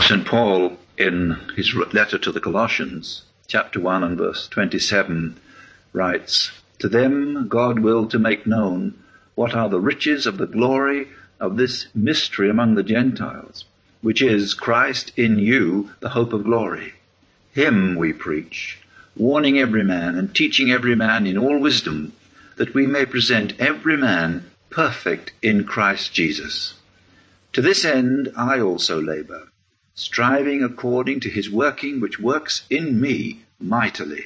St. Paul, in his letter to the Colossians, chapter 1 and verse 27, writes, "To them God willed to make known what are the riches of the glory of this mystery among the Gentiles, which is Christ in you, the hope of glory. Him we preach, warning every man and teaching every man in all wisdom, that we may present every man perfect in Christ Jesus. To this end I also labor, striving according to his working which works in me mightily."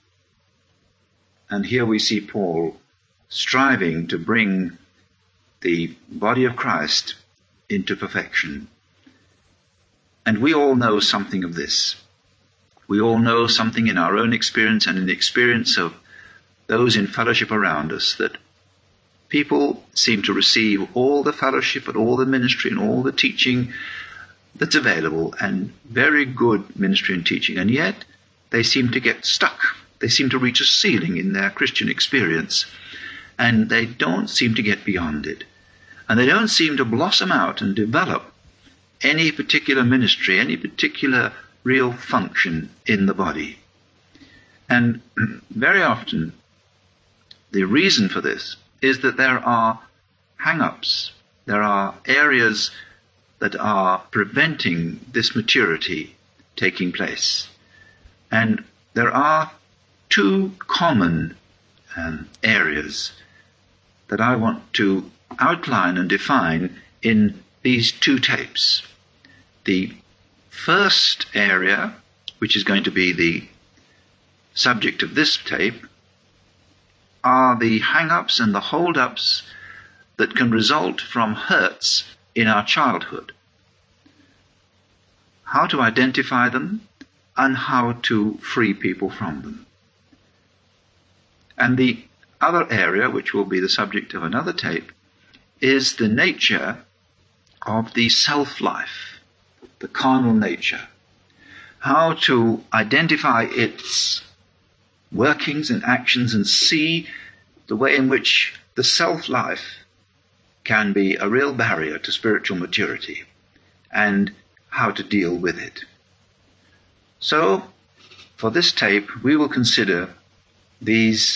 And here we see Paul striving to bring the body of Christ into perfection. And we all know something of this. We all know something in our own experience and in the experience of those in fellowship around us, that people seem to receive all the fellowship and all the ministry and all the teaching that's available, and very good ministry and teaching, and yet they seem to get stuck. They seem to reach a ceiling in their Christian experience, and they don't seem to get beyond it. And they don't seem to blossom out and develop any particular ministry, any particular real function in the body. And very often, the reason for this is that there are hang-ups, there are areas that are preventing this maturity taking place. And there are two common areas that I want to outline and define in these two tapes. The first area, which is going to be the subject of this tape, are the hang-ups and the hold-ups that can result from hurts in our childhood. How to identify them and how to free people from them. And the other area, which will be the subject of another tape, is the nature of the self-life, the carnal nature. How to identify its workings and actions and see the way in which the self-life can be a real barrier to spiritual maturity, and how to deal with it. So, for this tape, we will consider these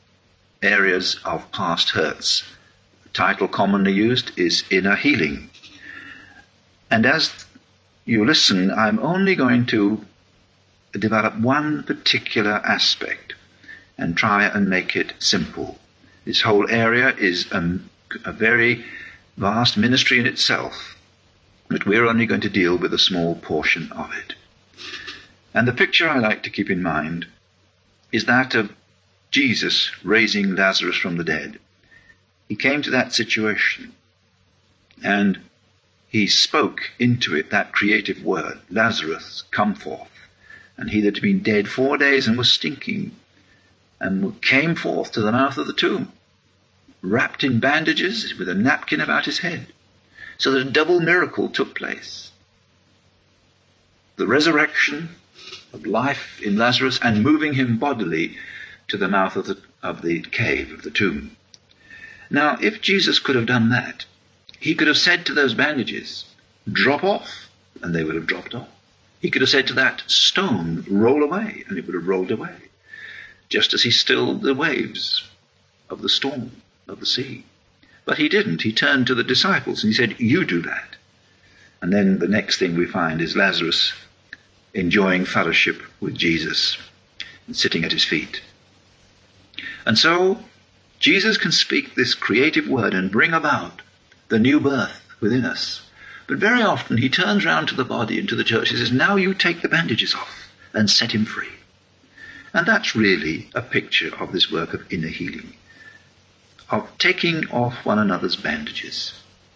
areas of past hurts. The title commonly used is Inner Healing. And as you listen, I'm only going to develop one particular aspect and try and make it simple. This whole area is a very vast ministry in itself, but we're only going to deal with a small portion of it. And the picture I like to keep in mind is that of Jesus raising Lazarus from the dead. He came to that situation, and he spoke into it that creative word, "Lazarus, come forth." And he that had been dead 4 days and was stinking, and came forth to the mouth of the tomb, wrapped in bandages with a napkin about his head, so that a double miracle took place. The resurrection of life in Lazarus and moving him bodily to the mouth of the cave, of the tomb. Now, if Jesus could have done that, he could have said to those bandages, "Drop off," and they would have dropped off. He could have said to that stone, "Roll away," and it would have rolled away, just as he stilled the waves of the storm of the sea. But he didn't. He turned to the disciples and he said, "You do that." And then the next thing we find is Lazarus enjoying fellowship with Jesus and sitting at his feet. And so Jesus can speak this creative word and bring about the new birth within us. But very often he turns round to the body and to the church and says, "Now you take the bandages off and set him free." And that's really a picture of this work of inner healing, of taking off one another's bandages.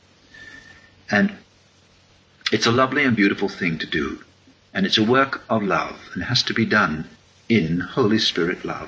And it's a lovely and beautiful thing to do. And it's a work of love, and has to be done in Holy Spirit love.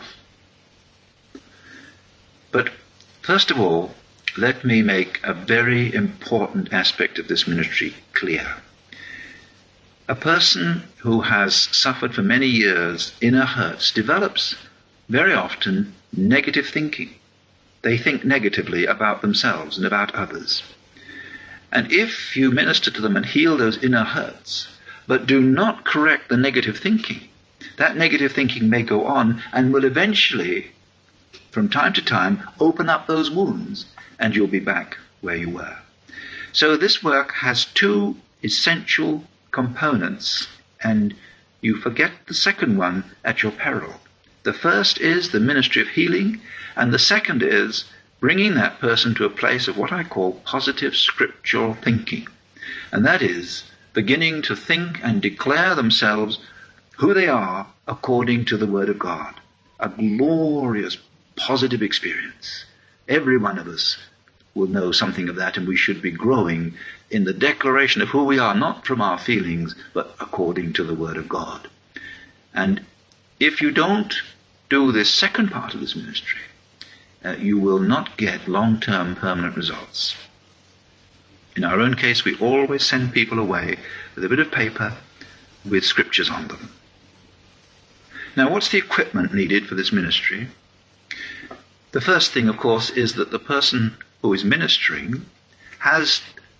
But first of all, let me make a very important aspect of this ministry clear. A person who has suffered for many years inner hurts develops very often negative thinking. They think negatively about themselves and about others. And if you minister to them and heal those inner hurts, but do not correct the negative thinking, that negative thinking may go on and will eventually, from time to time, open up those wounds, and you'll be back where you were. So this work has two essential components, and you forget the second one at your peril. The first is the ministry of healing, and the second is bringing that person to a place of what I call positive scriptural thinking. And that is beginning to think and declare themselves who they are according to the Word of God. A glorious, positive experience. Every one of us will know something of that, and we should be growing in the declaration of who we are, not from our feelings, but according to the Word of God. And if you don't do this second part of this ministry, you will not get long-term permanent results. In our own case, we always send people away with a bit of paper with scriptures on them. Now, what's the equipment needed for this ministry? The first thing, of course, is that the person who is ministering have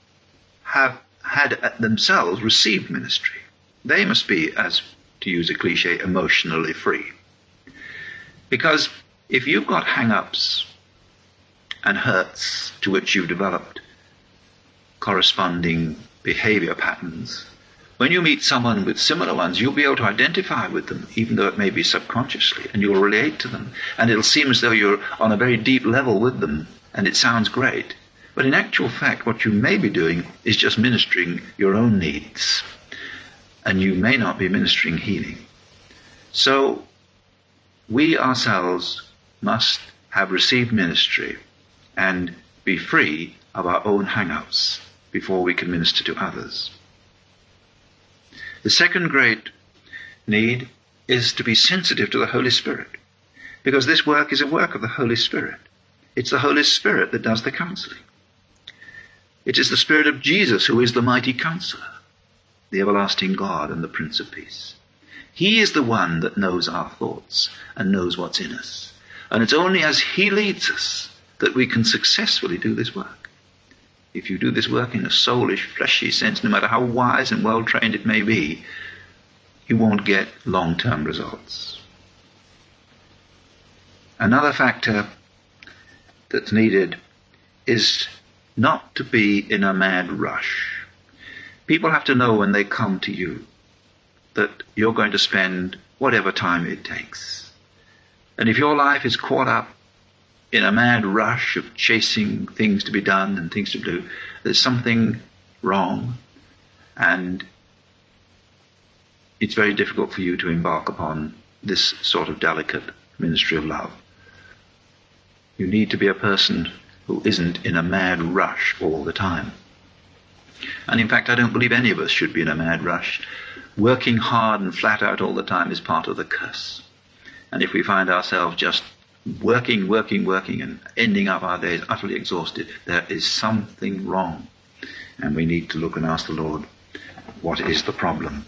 had themselves received ministry. They must be, as to use a cliche, emotionally free. Because if you've got hang-ups and hurts to which you've developed corresponding behavior patterns, when you meet someone with similar ones, you'll be able to identify with them, even though it may be subconsciously, and you'll relate to them, and it'll seem as though you're on a very deep level with them, and it sounds great. But in actual fact, what you may be doing is just ministering your own needs, and you may not be ministering healing. So we ourselves must have received ministry and be free of our own hang-ups before we can minister to others. The second great need is to be sensitive to the Holy Spirit, because this work is a work of the Holy Spirit. It's the Holy Spirit that does the counseling. It is the Spirit of Jesus who is the mighty counselor, the everlasting God and the Prince of Peace. He is the one that knows our thoughts and knows what's in us. And it's only as He leads us that we can successfully do this work. If you do this work in a soulish, fleshy sense, no matter how wise and well-trained it may be, you won't get long-term results. Another factor that's needed is not to be in a mad rush. People have to know when they come to you that you're going to spend whatever time it takes. And if your life is caught up in a mad rush of chasing things to be done and things to do, there's something wrong, and it's very difficult for you to embark upon this sort of delicate ministry of love. You need to be a person who isn't in a mad rush all the time. And in fact, I don't believe any of us should be in a mad rush. Working hard and flat out all the time is part of the curse. And if we find ourselves just working and ending up our days utterly exhausted, there is something wrong. And we need to look and ask the Lord, what is the problem?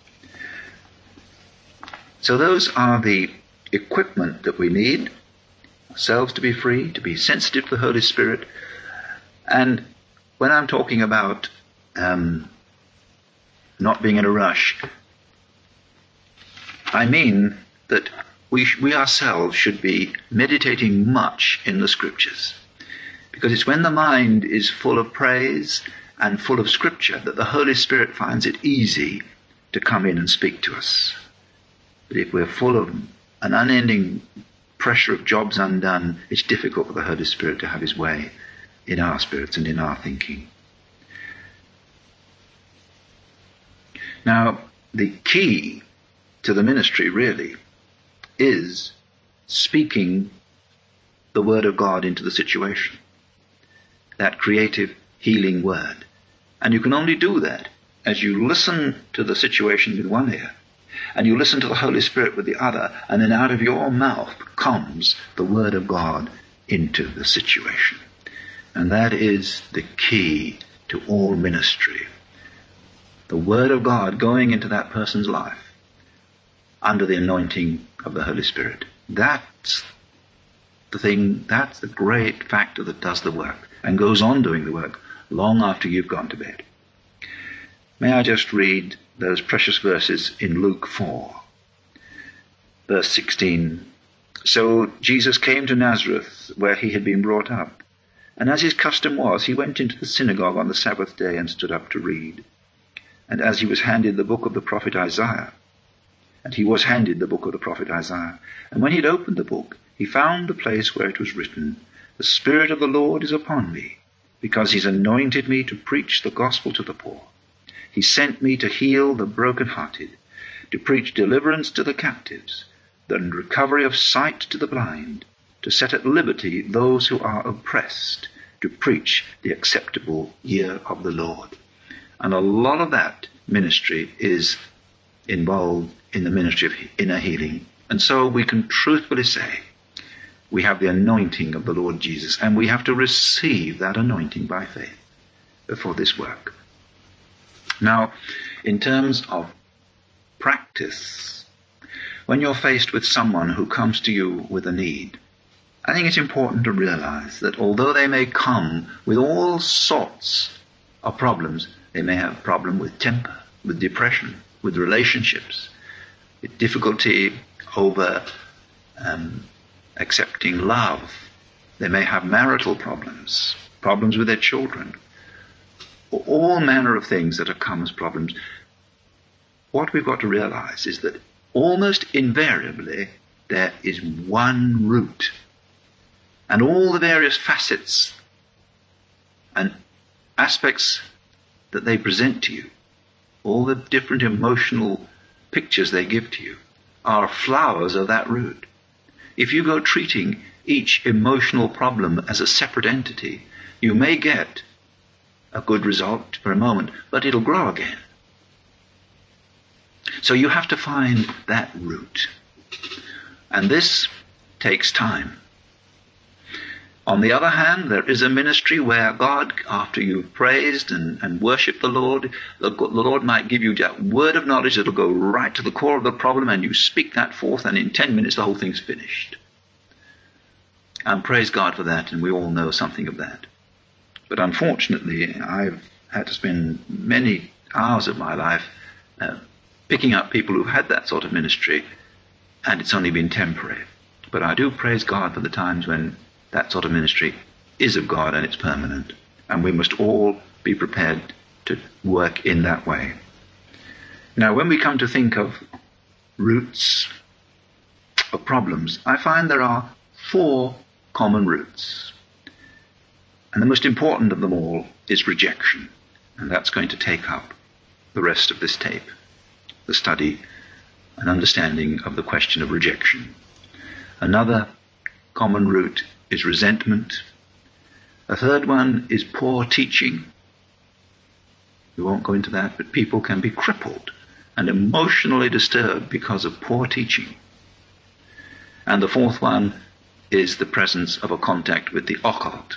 So those are the equipment that we need, ourselves to be free, to be sensitive to the Holy Spirit. And when I'm talking about not being in a rush, I mean that we ourselves should be meditating much in the Scriptures. Because it's when the mind is full of praise and full of Scripture that the Holy Spirit finds it easy to come in and speak to us. But if we're full of an unending pressure of jobs undone, it's difficult for the Holy Spirit to have His way in our spirits and in our thinking. Now, the key to the ministry really is speaking the Word of God into the situation. That creative, healing Word. And you can only do that as you listen to the situation with one ear, and you listen to the Holy Spirit with the other, and then out of your mouth comes the Word of God into the situation. And that is the key to all ministry. The Word of God going into that person's life under the anointing of the Holy Spirit. That's the thing, that's the great factor that does the work and goes on doing the work long after you've gone to bed. May I just read those precious verses in Luke 4, verse 16. So Jesus came to Nazareth, where he had been brought up. And as his custom was, he went into the synagogue on the Sabbath day and stood up to read. And as he was handed the book of the prophet Isaiah, and when he had opened the book, he found the place where it was written, "The Spirit of the Lord is upon me, because he's anointed me to preach the gospel to the poor. He sent me to heal the brokenhearted, to preach deliverance to the captives, and recovery of sight to the blind, to set at liberty those who are oppressed, to preach the acceptable year of the Lord." And a lot of that ministry is involved in the ministry of inner healing. And so we can truthfully say we have the anointing of the Lord Jesus, and we have to receive that anointing by faith for this work. Now, in terms of practice, when you're faced with someone who comes to you with a need, I think it's important to realize that although they may come with all sorts of problems, they may have a problem with temper, with depression, with relationships, with difficulty over accepting love. They may have marital problems, problems with their children, all manner of things that have come as problems. What we've got to realize is that almost invariably there is one root, and all the various facets and aspects that they present to you, all the different emotional pictures they give to you, are flowers of that root. If you go treating each emotional problem as a separate entity, you may get a good result for a moment, but it'll grow again. So you have to find that root. And this takes time. On the other hand, there is a ministry where God, after you've praised and worshipped the Lord might give you that word of knowledge that'll go right to the core of the problem, and you speak that forth, and in 10 minutes the whole thing's finished. And praise God for that, and we all know something of that. But unfortunately, I've had to spend many hours of my life picking up people who've had that sort of ministry, and it's only been temporary. But I do praise God for the times when that sort of ministry is of God and it's permanent. And we must all be prepared to work in that way. Now, when we come to think of roots of problems, I find there are 4 common roots. And the most important of them all is rejection. And that's going to take up the rest of this tape, the study and understanding of the question of rejection. Another common root is resentment. A third one is poor teaching. We won't go into that, but people can be crippled and emotionally disturbed because of poor teaching. And the fourth one is the presence of a contact with the occult.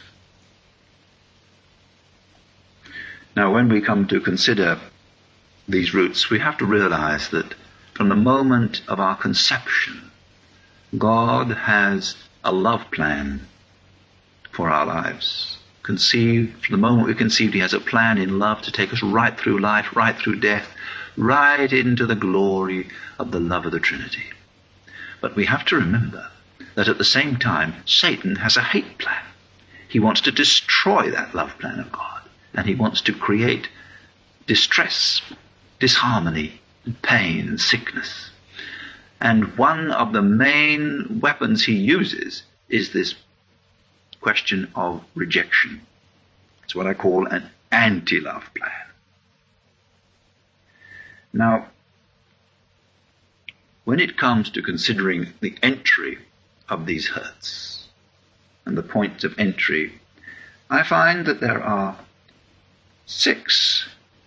Now, when we come to consider these roots, we have to realize that from the moment of our conception, God has a love plan for our lives. Conceived, from the moment we conceived, he has a plan in love to take us right through life, right through death, right into the glory of the love of the Trinity. But we have to remember that at the same time, Satan has a hate plan. He wants to destroy that love plan of God, and he wants to create distress, disharmony, and pain and sickness. And one of the main weapons he uses is this question of rejection. It's what I call an anti-love plan. Now, when it comes to considering the entry of these hurts and the points of entry, I find that there are 6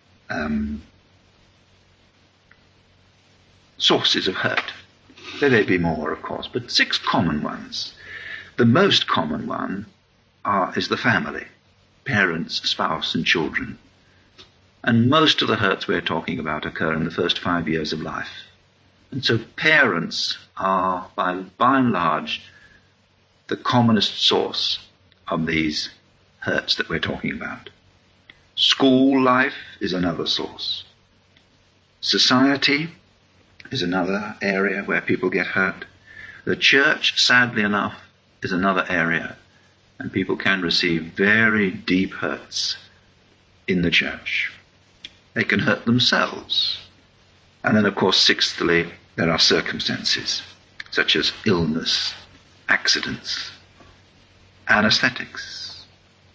sources of hurt. There may be more, of course, but 6 common ones. The most common one is the family, parents, spouse, and children. And most of the hurts we're talking about occur in the first 5 years of life. And so parents are, by and large, the commonest source of these hurts that we're talking about. School life is another source. Society is another area where people get hurt. The church, sadly enough, is another area, and people can receive very deep hurts in the church. They can hurt themselves. And then, of course, sixthly, there are circumstances, such as illness, accidents, anesthetics.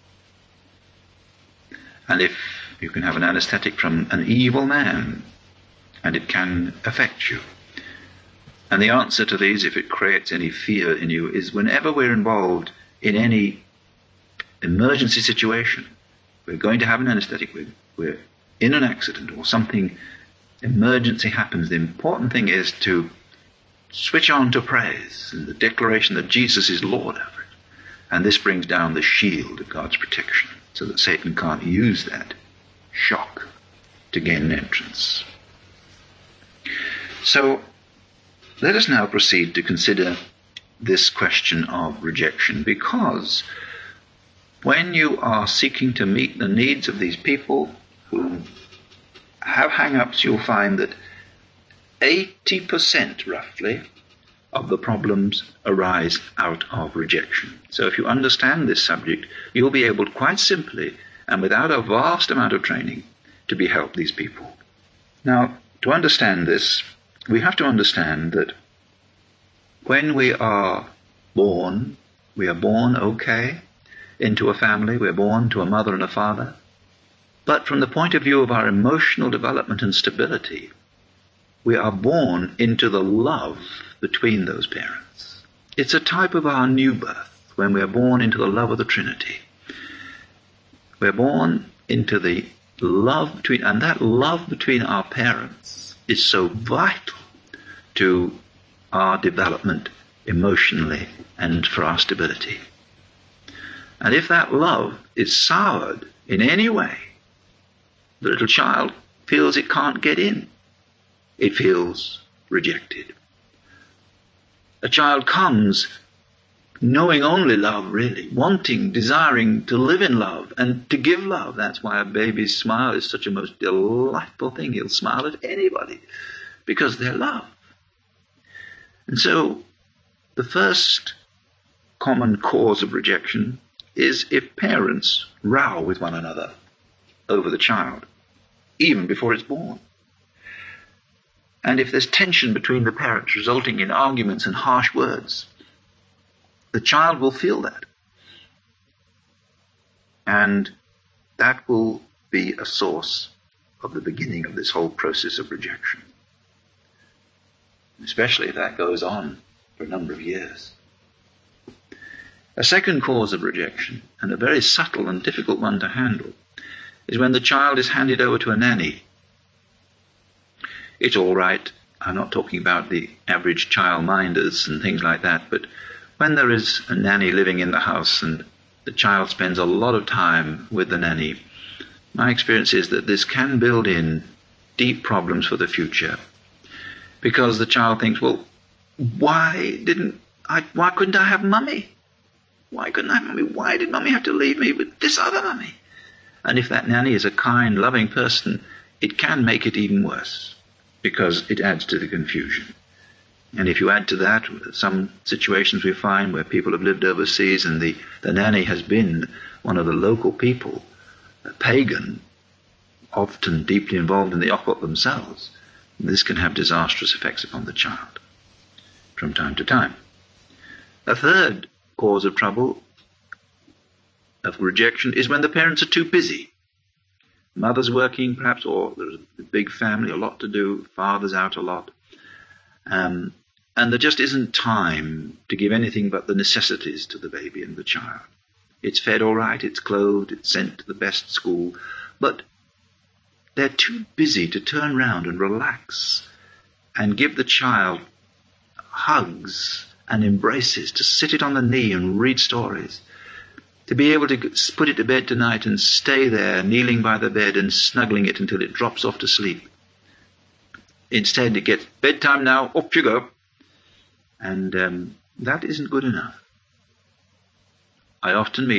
And if you can have an anesthetic from an evil man, and it can affect you. And the answer to these, if it creates any fear in you, is whenever we're involved in any emergency situation, we're going to have an anesthetic, we're in an accident or something, emergency happens, the important thing is to switch on to praise and the declaration that Jesus is Lord over it. And this brings down the shield of God's protection so that Satan can't use that shock to gain an entrance. So let us now proceed to consider this question of rejection, because when you are seeking to meet the needs of these people who have hang-ups, you'll find that 80% roughly of the problems arise out of rejection. So if you understand this subject, you'll be able quite simply and without a vast amount of training to help these people. Now, to understand this, we have to understand that when we are born okay into a family, we're born to a mother and a father. But from the point of view of our emotional development and stability, we are born into the love between those parents. It's a type of our new birth, when we are born into the love of the Trinity. We're born into the love between, and that love between our parents is so vital to our development emotionally and for our stability. And if that love is soured in any way, the little child feels it can't get in. It feels rejected. A child comes knowing only love, really, wanting, desiring to live in love and to give love. That's why a baby's smile is such a most delightful thing. He'll smile at anybody because they're loved. And so the first common cause of rejection is if parents row with one another over the child, even before it's born. And if there's tension between the parents resulting in arguments and harsh words, the child will feel that. And that will be a source of the beginning of this whole process of rejection. Especially if that goes on for a number of years. A second cause of rejection, and a very subtle and difficult one to handle, is when the child is handed over to a nanny. It's all right, I'm not talking about the average childminders and things like that, but when there is a nanny living in the house and the child spends a lot of time with the nanny, my experience is that this can build in deep problems for the future. Because the child thinks, well, why couldn't I have mummy? Why couldn't I have mummy? Why did mummy have to leave me with this other mummy? And if that nanny is a kind, loving person, it can make it even worse, because it adds to the confusion. And if you add to that some situations we find where people have lived overseas and the nanny has been one of the local people, a pagan, often deeply involved in the occult themselves, this can have disastrous effects upon the child from time to time. A third cause of trouble, of rejection, is when the parents are too busy. Mother's working, perhaps, or there's a big family, a lot to do, father's out a lot. And there just isn't time to give anything but the necessities to the baby and the child. It's fed all right, it's clothed, it's sent to the best school, but they're too busy to turn round and relax and give the child hugs and embraces, to sit it on the knee and read stories, to be able to put it to bed tonight and stay there, kneeling by the bed and snuggling it until it drops off to sleep. Instead, it gets bedtime now, off you go. And that isn't good enough. I often meet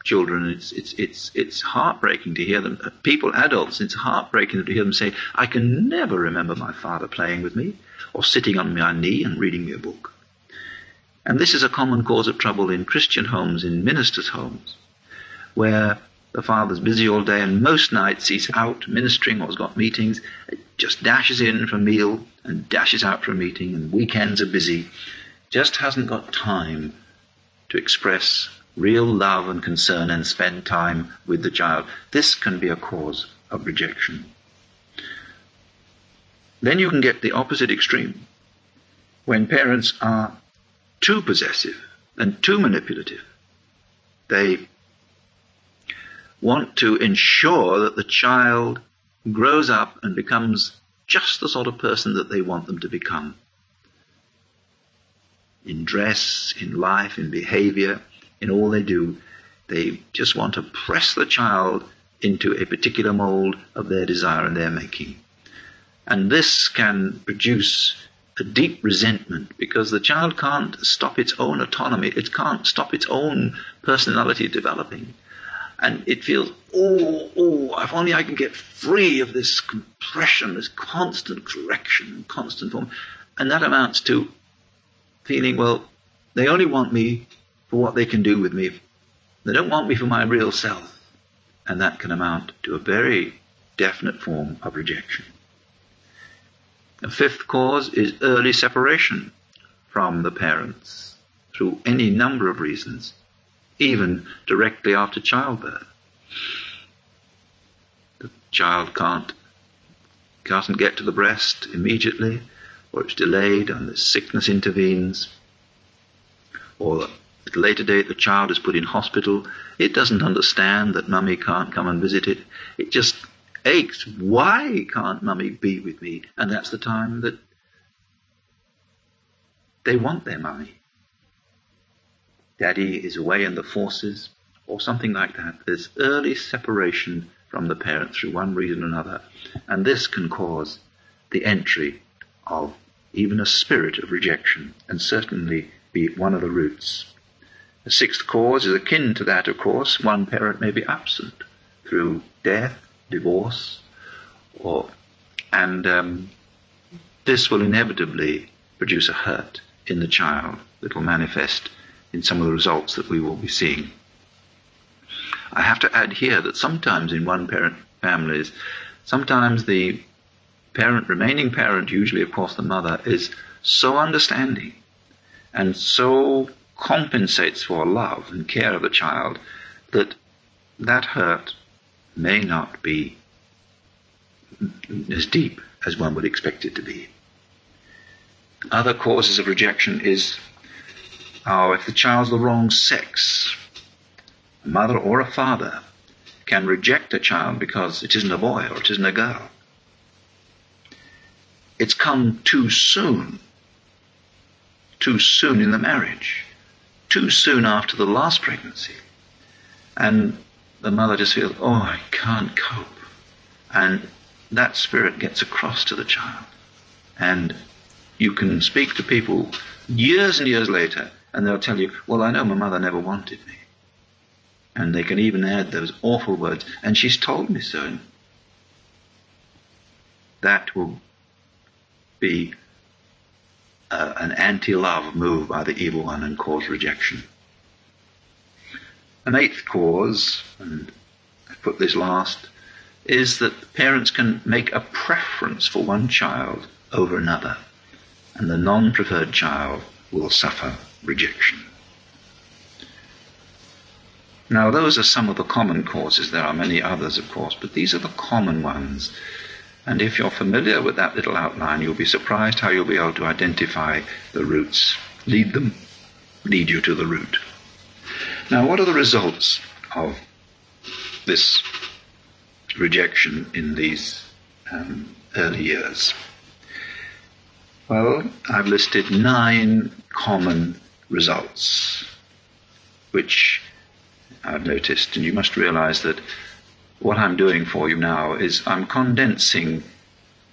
children, it's heartbreaking to hear them, people, adults, it's heartbreaking to hear them say, I can never remember my father playing with me or sitting on my knee and reading me a book. And this is a common cause of trouble in Christian homes, in ministers' homes, where the father's busy all day and most nights he's out ministering or has got meetings, just dashes in for a meal and dashes out for a meeting, and weekends are busy, just hasn't got time to express real love and concern and spend time with the child. This can be a cause of rejection. Then you can get the opposite extreme, when parents are too possessive and too manipulative. They want to ensure that the child grows up and becomes just the sort of person that they want them to become. In dress, in life, in behavior, in all they do, they just want to press the child into a particular mold of their desire and their making. And this can produce a deep resentment, because the child can't stop its own autonomy, it can't stop its own personality developing. And it feels, if only I can get free of this compression, this constant correction, constant form. And that amounts to feeling, well, they only want me for what they can do with me. They don't want me for my real self. And that can amount to a very definite form of rejection. The fifth cause is early separation from the parents through any number of reasons, even directly after childbirth. The child can't get to the breast immediately, or it's delayed and the sickness intervenes, or at a later date the child is put in hospital. It doesn't understand that mummy can't come and visit it. It just aches. Why can't mummy be with me? And that's the time that they want their mummy. Daddy is away in the forces, or something like that. There's early separation from the parent through one reason or another. And this can cause the entry of even a spirit of rejection, and certainly be one of the roots. The sixth cause is akin to that, of course. One parent may be absent through death, divorce, and this will inevitably produce a hurt in the child that will manifest in some of the results that we will be seeing. I have to add here that sometimes in one-parent families, sometimes the remaining parent, usually of course the mother, is so understanding and so compensates for love and care of the child that that hurt may not be as deep as one would expect it to be. Other causes of rejection is if the child's the wrong sex. A mother or a father can reject a child because it isn't a boy or it isn't a girl. It's come too soon in the marriage, too soon after the last pregnancy. And the mother just feels, I can't cope. And that spirit gets across to the child. And you can speak to people years and years later, and they'll tell you, well, I know my mother never wanted me. And they can even add those awful words, and she's told me so. That will be an anti-love move by the evil one and cause rejection. An eighth cause, and I put this last, is that parents can make a preference for one child over another, and the non-preferred child will suffer rejection. Now, those are some of the common causes. There are many others, of course, but these are the common ones. And if you're familiar with that little outline, you'll be surprised how you'll be able to identify the roots. Lead you to the root. Now, what are the results of this rejection in these early years? Well, I've listed 9 common results, which I've noticed, and you must realize that what I'm doing for you now is I'm condensing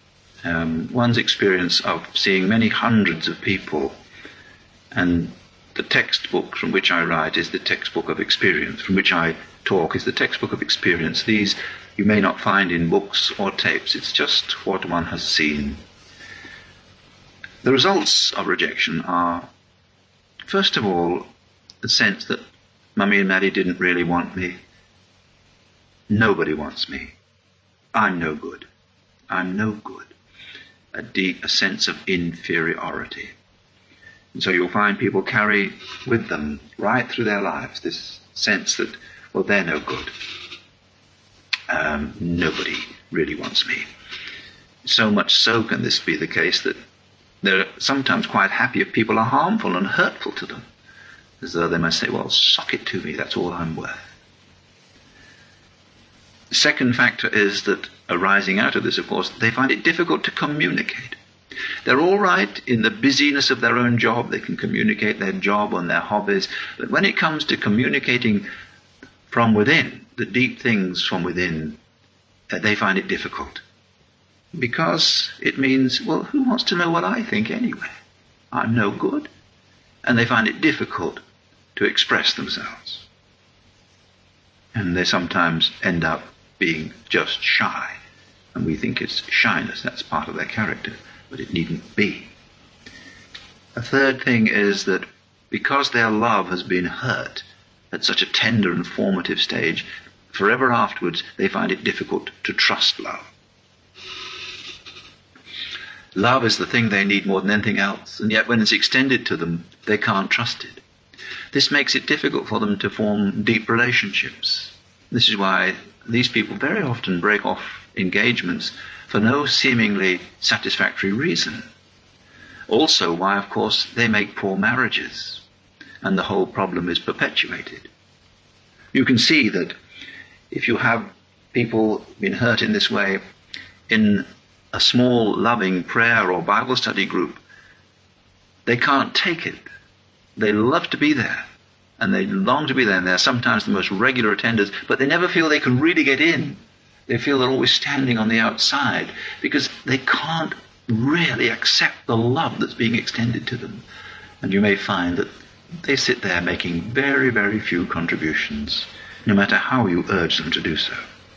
one's experience of seeing many hundreds of people and the textbook from which I write is the textbook of experience, from which I talk is the textbook of experience. These you may not find in books or tapes. It's just what one has seen. The results of rejection are, first of all, the sense that Mummy and Daddy didn't really want me. Nobody wants me. I'm no good. I'm no good. A sense of inferiority. And so you'll find people carry with them right through their lives this sense that, well, they're no good. Nobody really wants me. So much so can this be the case that they're sometimes quite happy if people are harmful and hurtful to them, as though they must say, well, sock it to me, that's all I'm worth. The second factor is that arising out of this, of course, they find it difficult to communicate. They're all right in the busyness of their own job. They can communicate their job and their hobbies. But when it comes to communicating from within, the deep things from within, they find it difficult. Because it means, well, who wants to know what I think anyway? I'm no good. And they find it difficult to express themselves. And they sometimes end up being just shy. And we think it's shyness, that's part of their character, but it needn't be. A third thing is that because their love has been hurt at such a tender and formative stage, forever afterwards they find it difficult to trust love. Love is the thing they need more than anything else, and yet when it's extended to them, they can't trust it. This makes it difficult for them to form deep relationships. This is why these people very often break off engagements for no seemingly satisfactory reason. Also why, of course, they make poor marriages, and the whole problem is perpetuated. You can see that if you have people been hurt in this way in a small, loving prayer or Bible study group, they can't take it. They love to be there, and they long to be there, and they're sometimes the most regular attenders, but they never feel they can really get in. They feel they're always standing on the outside, because they can't really accept the love that's being extended to them. And you may find that they sit there making very, very few contributions, no matter how you urge them to do so.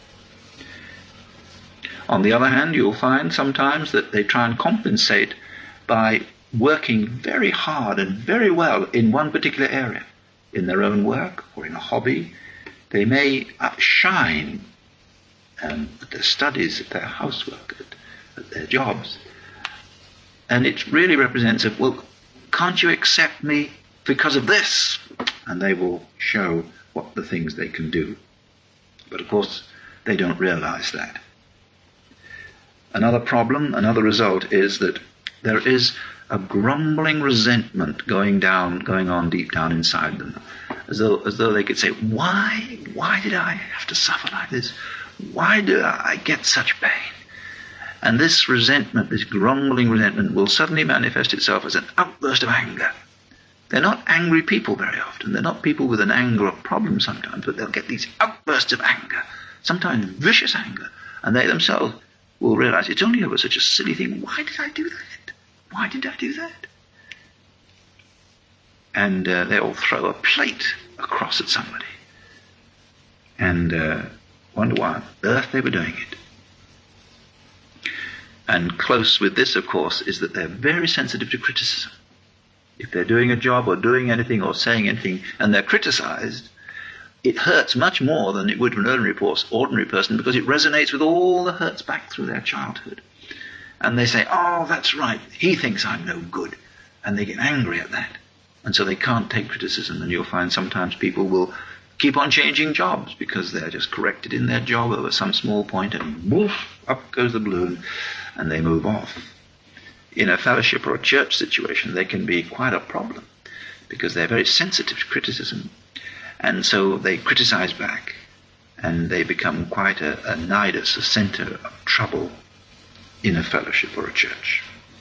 On the other hand, you'll find sometimes that they try and compensate by working very hard and very well in one particular area, in their own work or in a hobby. They may shine at their studies, at their housework, at their jobs. And it really represents well, can't you accept me because of this? And they will show what the things they can do. But of course, they don't realize that. Another problem, another result is that there is a grumbling resentment going on deep down inside them, as though they could say, why did I have to suffer like this? Why do I get such pain? And this resentment, this grumbling resentment, will suddenly manifest itself as an outburst of anger. They're not angry people very often. They're not people with an anger or problem sometimes, but they'll get these outbursts of anger, sometimes vicious anger, and they themselves will realize it's only over such a silly thing. Why did I do that? Why did I do that? And they'll throw a plate across at somebody and wonder why on earth they were doing it. And close with this, of course, is that they're very sensitive to criticism. If they're doing a job or doing anything or saying anything and they're criticized, it hurts much more than it would to an ordinary person, because it resonates with all the hurts back through their childhood. And they say, oh, that's right, he thinks I'm no good. And they get angry at that. And so they can't take criticism. And you'll find sometimes people will keep on changing jobs because they're just corrected in their job over some small point, and woof, up goes the balloon, and they move off. In a fellowship or a church situation, they can be quite a problem because they're very sensitive to criticism. And so they criticize back, and they become quite a nidus, a center of trouble in a fellowship or a church.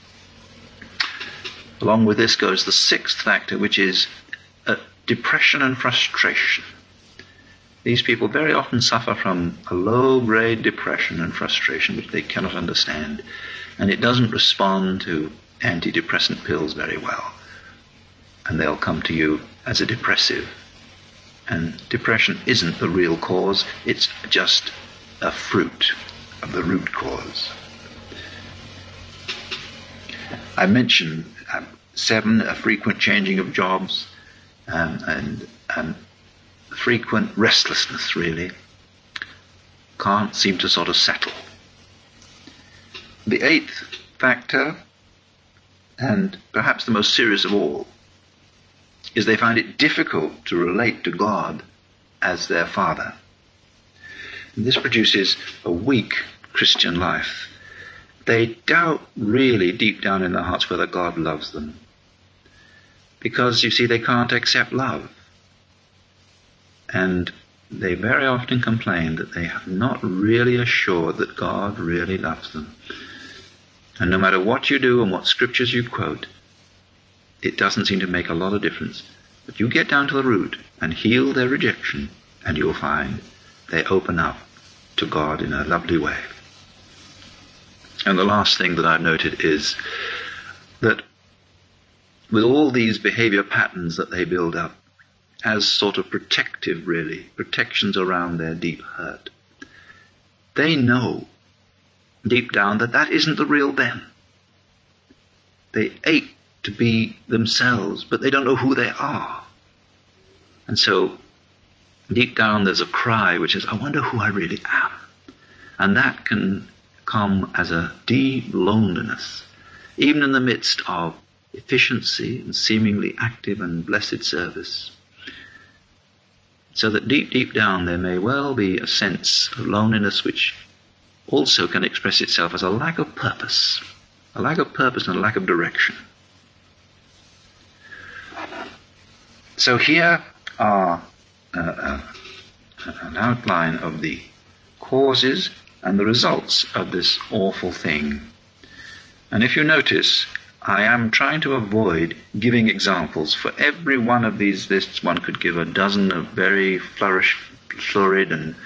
Along with this goes the sixth factor, which is depression and frustration. These people very often suffer from a low-grade depression and frustration which they cannot understand, and it doesn't respond to antidepressant pills very well. and they'll come to you as a depressive. And depression isn't the real cause, it's just a fruit of the root cause. I mentioned 7, a frequent changing of jobs, and frequent restlessness, really. Can't seem to sort of settle. The 8th factor, and perhaps the most serious of all, is they find it difficult to relate to God as their Father. And this produces a weak Christian life. They doubt really deep down in their hearts whether God loves them. Because, you see, they can't accept love. And they very often complain that they are not really assured that God really loves them. And no matter what you do and what scriptures you quote, it doesn't seem to make a lot of difference. But you get down to the root and heal their rejection, and you'll find they open up to God in a lovely way. And the last thing that I've noted is that with all these behavior patterns that they build up as sort of protective, really, protections around their deep hurt, they know deep down that that isn't the real them. They ache to be themselves, but they don't know who they are. And so deep down there's a cry which is, I wonder who I really am. And that can come as a deep loneliness, even in the midst of efficiency and seemingly active and blessed service. So that deep down there may well be a sense of loneliness which also can express itself as a lack of purpose and a lack of direction. So here are an outline of the causes and the results of this awful thing. And if you notice, I am trying to avoid giving examples. For every one of these lists, one could give a dozen of very florid and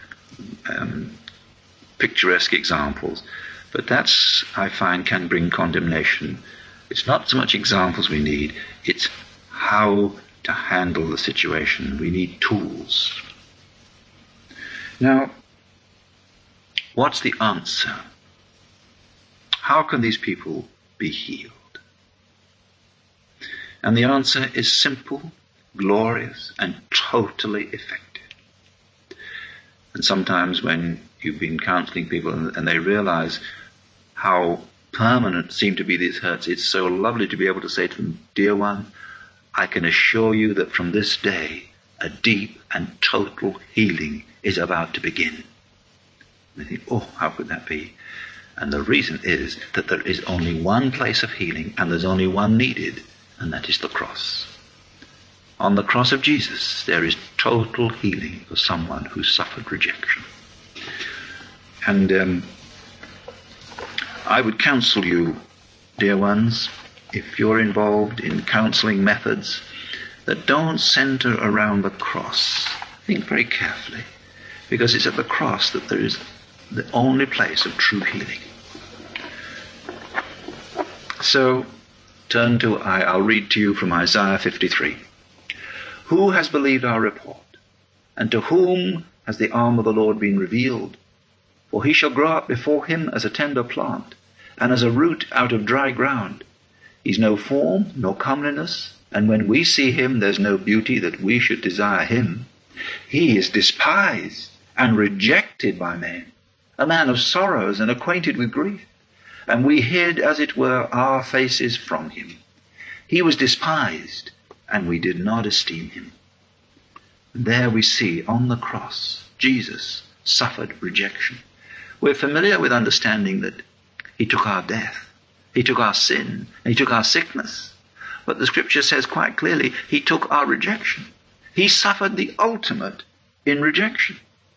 picturesque examples. But that's, I find, can bring condemnation. It's not so much examples we need, it's how to handle the situation. We need tools. Now, what's the answer? How can these people be healed? And the answer is simple, glorious, and totally effective. And sometimes when you've been counseling people and they realize how permanent seem to be these hurts, it's so lovely to be able to say to them, dear one, I can assure you that from this day, a deep and total healing is about to begin. And they think, oh, how could that be? And the reason is that there is only one place of healing, and there's only one needed, and that is the cross. On the cross of Jesus, there is total healing for someone who suffered rejection. And I would counsel you, dear ones, if you're involved in counseling methods that don't center around the cross, think very carefully, because it's at the cross that there is the only place of true healing. So, I'll read to you from Isaiah 53. Who has believed our report? And to whom has the arm of the Lord been revealed? For he shall grow up before him as a tender plant, and as a root out of dry ground. He's no form, nor comeliness, and when we see him, there's no beauty that we should desire him. He is despised and rejected by men, a man of sorrows and acquainted with grief. And we hid, as it were, our faces from him. He was despised, and we did not esteem him. And there we see on the cross, Jesus suffered rejection. We're familiar with understanding that he took our death, he took our sin, and he took our sickness. But the scripture says quite clearly, he took our rejection. He suffered the ultimate in rejection.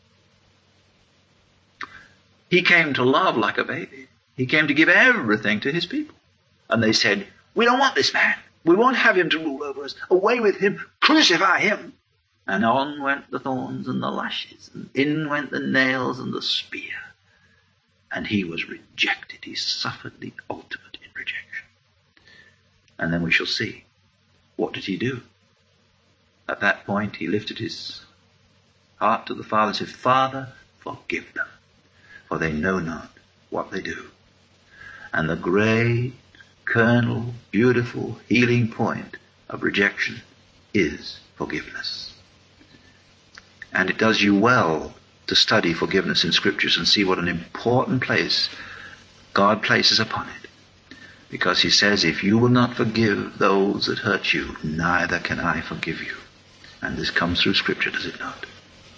He came to love like a baby. He came to give everything to his people. And they said, we don't want this man. We won't have him to rule over us. Away with him. Crucify him. And on went the thorns and the lashes, and in went the nails and the spear. And he was rejected. He suffered the ultimate in rejection. And then we shall see what did he do? At that point, he lifted his heart to the Father and said, Father, forgive them, for they know not what they do. And the great, kernel, beautiful, healing point of rejection is forgiveness. And it does you well to study forgiveness in Scriptures and see what an important place God places upon it. Because he says, if you will not forgive those that hurt you, neither can I forgive you. And this comes through Scripture, does it not?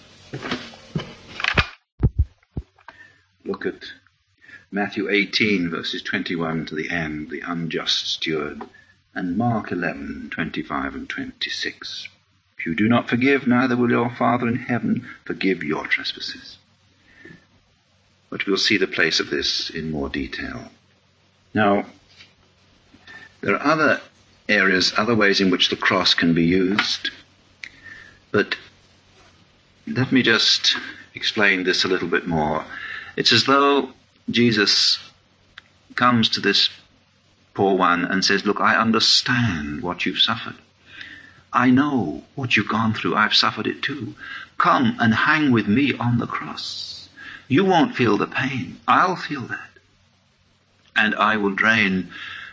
Look at Matthew 18, verses 21 to the end, the unjust steward, and Mark 11, 25 and 26. If you do not forgive, neither will your Father in heaven forgive your trespasses. But we'll see the place of this in more detail. Now, there are other areas, other ways in which the cross can be used, but let me just explain this a little bit more. It's as though Jesus comes to this poor one and says, look, I understand what you've suffered. I know what you've gone through. I've suffered it too. Come and hang with me on the cross. You won't feel the pain. I'll feel that. And I will drain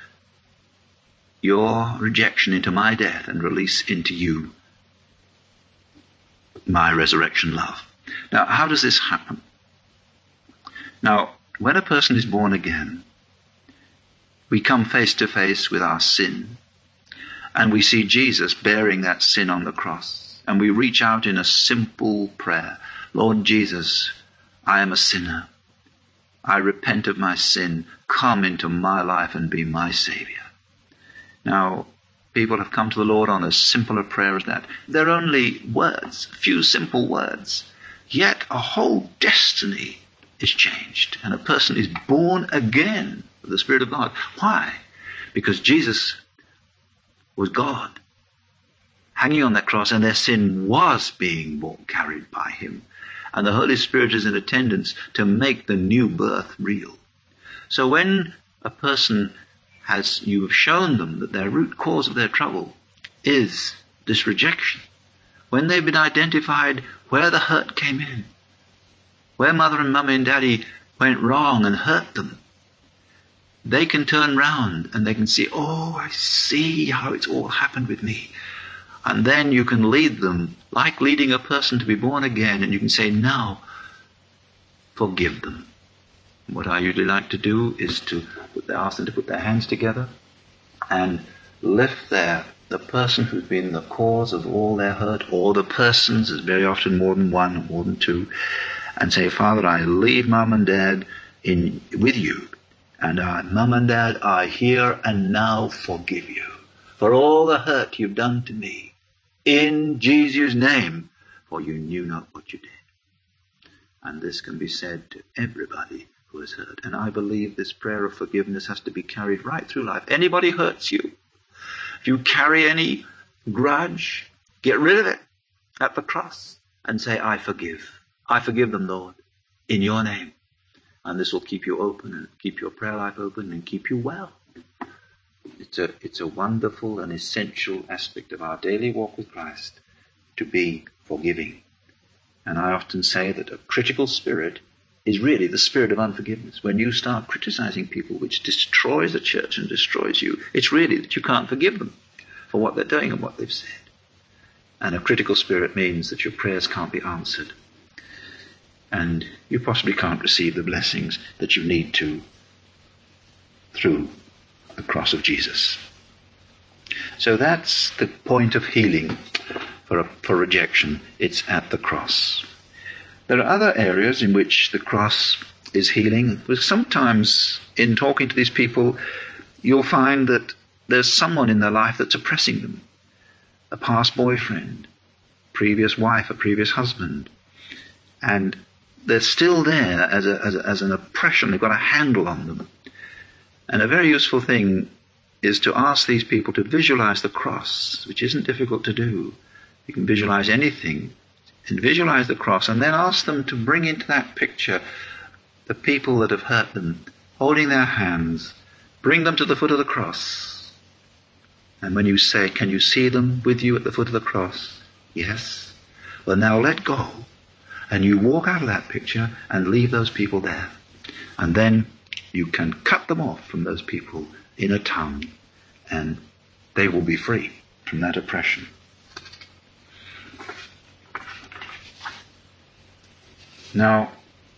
your rejection into my death and release into you my resurrection love. Now, how does this happen? Now, when a person is born again, we come face to face with our sin, and we see Jesus bearing that sin on the cross, and we reach out in a simple prayer, Lord Jesus, I am a sinner. I repent of my sin. Come into my life and be my Savior. Now, people have come to the Lord on as simple a prayer as that. They're only words, a few simple words, yet a whole destiny is changed, and a person is born again of the Spirit of God. Why? Because Jesus was God, hanging on that cross, and their sin was being carried by him. And the Holy Spirit is in attendance to make the new birth real. So when a person you have shown them that their root cause of their trouble is this rejection, when they've been identified where the hurt came in, where mother and mummy and daddy went wrong and hurt them, they can turn round and they can see, oh, I see how it's all happened with me. And then you can lead them like leading a person to be born again, and you can say, now, forgive them. What I usually like to do is to ask them to put their hands together and lift the person who's been the cause of all their hurt, or the persons, there's very often more than one or more than two, and say, Father, I leave Mum and Dad with you, and Mum and Dad, I here and now forgive you for all the hurt you've done to me, in Jesus' name, for you knew not what you did. And this can be said to everybody who is hurt. And I believe this prayer of forgiveness has to be carried right through life. Anybody hurts you, if you carry any grudge, get rid of it at the cross and say, I forgive. I forgive them, Lord, in your name. And this will keep you open and keep your prayer life open and keep you well. It's a wonderful and essential aspect of our daily walk with Christ to be forgiving. And I often say that a critical spirit is really the spirit of unforgiveness. When you start criticizing people, which destroys the church and destroys you, it's really that you can't forgive them for what they're doing and what they've said. And a critical spirit means that your prayers can't be answered. And you possibly can't receive the blessings that you need to through the cross of Jesus. So that's the point of healing for rejection. It's at the cross. There are other areas in which the cross is healing. Sometimes in talking to these people, you'll find that there's someone in their life that's oppressing them. A past boyfriend, previous wife, a previous husband. And they're still there as an oppression. They've got a handle on them. And a very useful thing is to ask these people to visualize the cross, which isn't difficult to do. You can visualize anything, and visualize the cross, and then ask them to bring into that picture the people that have hurt them, holding their hands, bring them to the foot of the cross, And when you say, can you see them with you at the foot of the cross? Yes. Well, now let go. And you walk out of that picture and leave those people there. And then you can cut them off from those people in a tongue, and they will be free from that oppression. Now,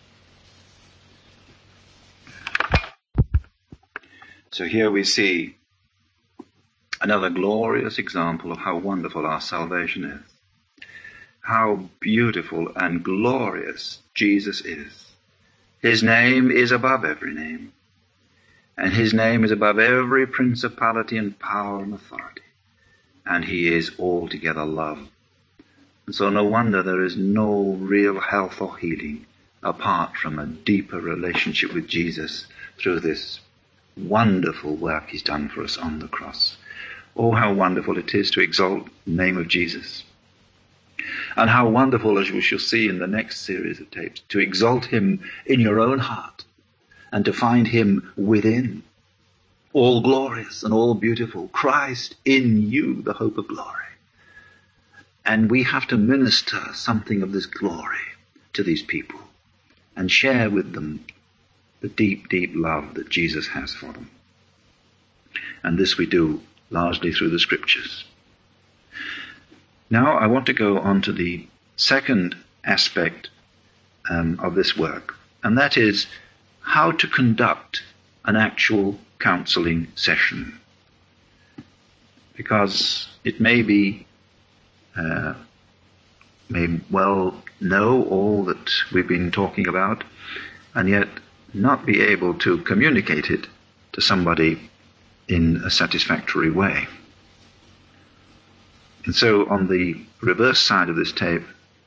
so here we see another glorious example of how wonderful our salvation is. How beautiful and glorious Jesus is. His name is above every name. And his name is above every principality and power and authority. And he is altogether love. And so no wonder there is no real health or healing apart from a deeper relationship with Jesus through this wonderful work he's done for us on the cross. Oh, how wonderful it is to exalt the name of Jesus. And how wonderful, as we shall see in the next series of tapes, to exalt him in your own heart and to find him within, all glorious and all beautiful, Christ in you, the hope of glory. And we have to minister something of this glory to these people and share with them the deep, deep love that Jesus has for them. And this we do largely through the scriptures. Now I want to go on to the second aspect of this work, and that is how to conduct an actual counseling session. Because it may well know all that we've been talking about, and yet not be able to communicate it to somebody in a satisfactory way. And so on the reverse side of this tape,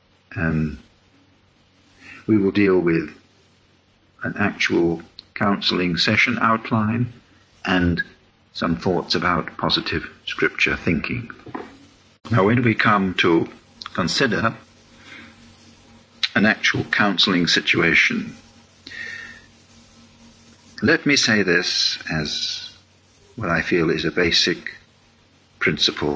we will deal with an actual counseling session outline and some thoughts about positive scripture thinking. Now, when we come to consider an actual counseling situation, let me say this as what I feel is a basic principle.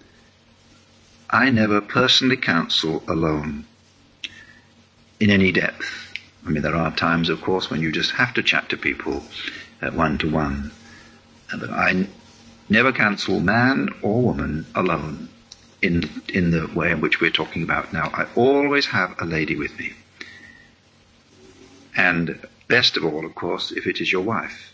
I never personally counsel alone in any depth. I mean, there are times, of course, when you just have to chat to people one-to-one. But I never counsel man or woman alone in the way in which we're talking about now. I always have a lady with me. And best of all, of course, if it is your wife.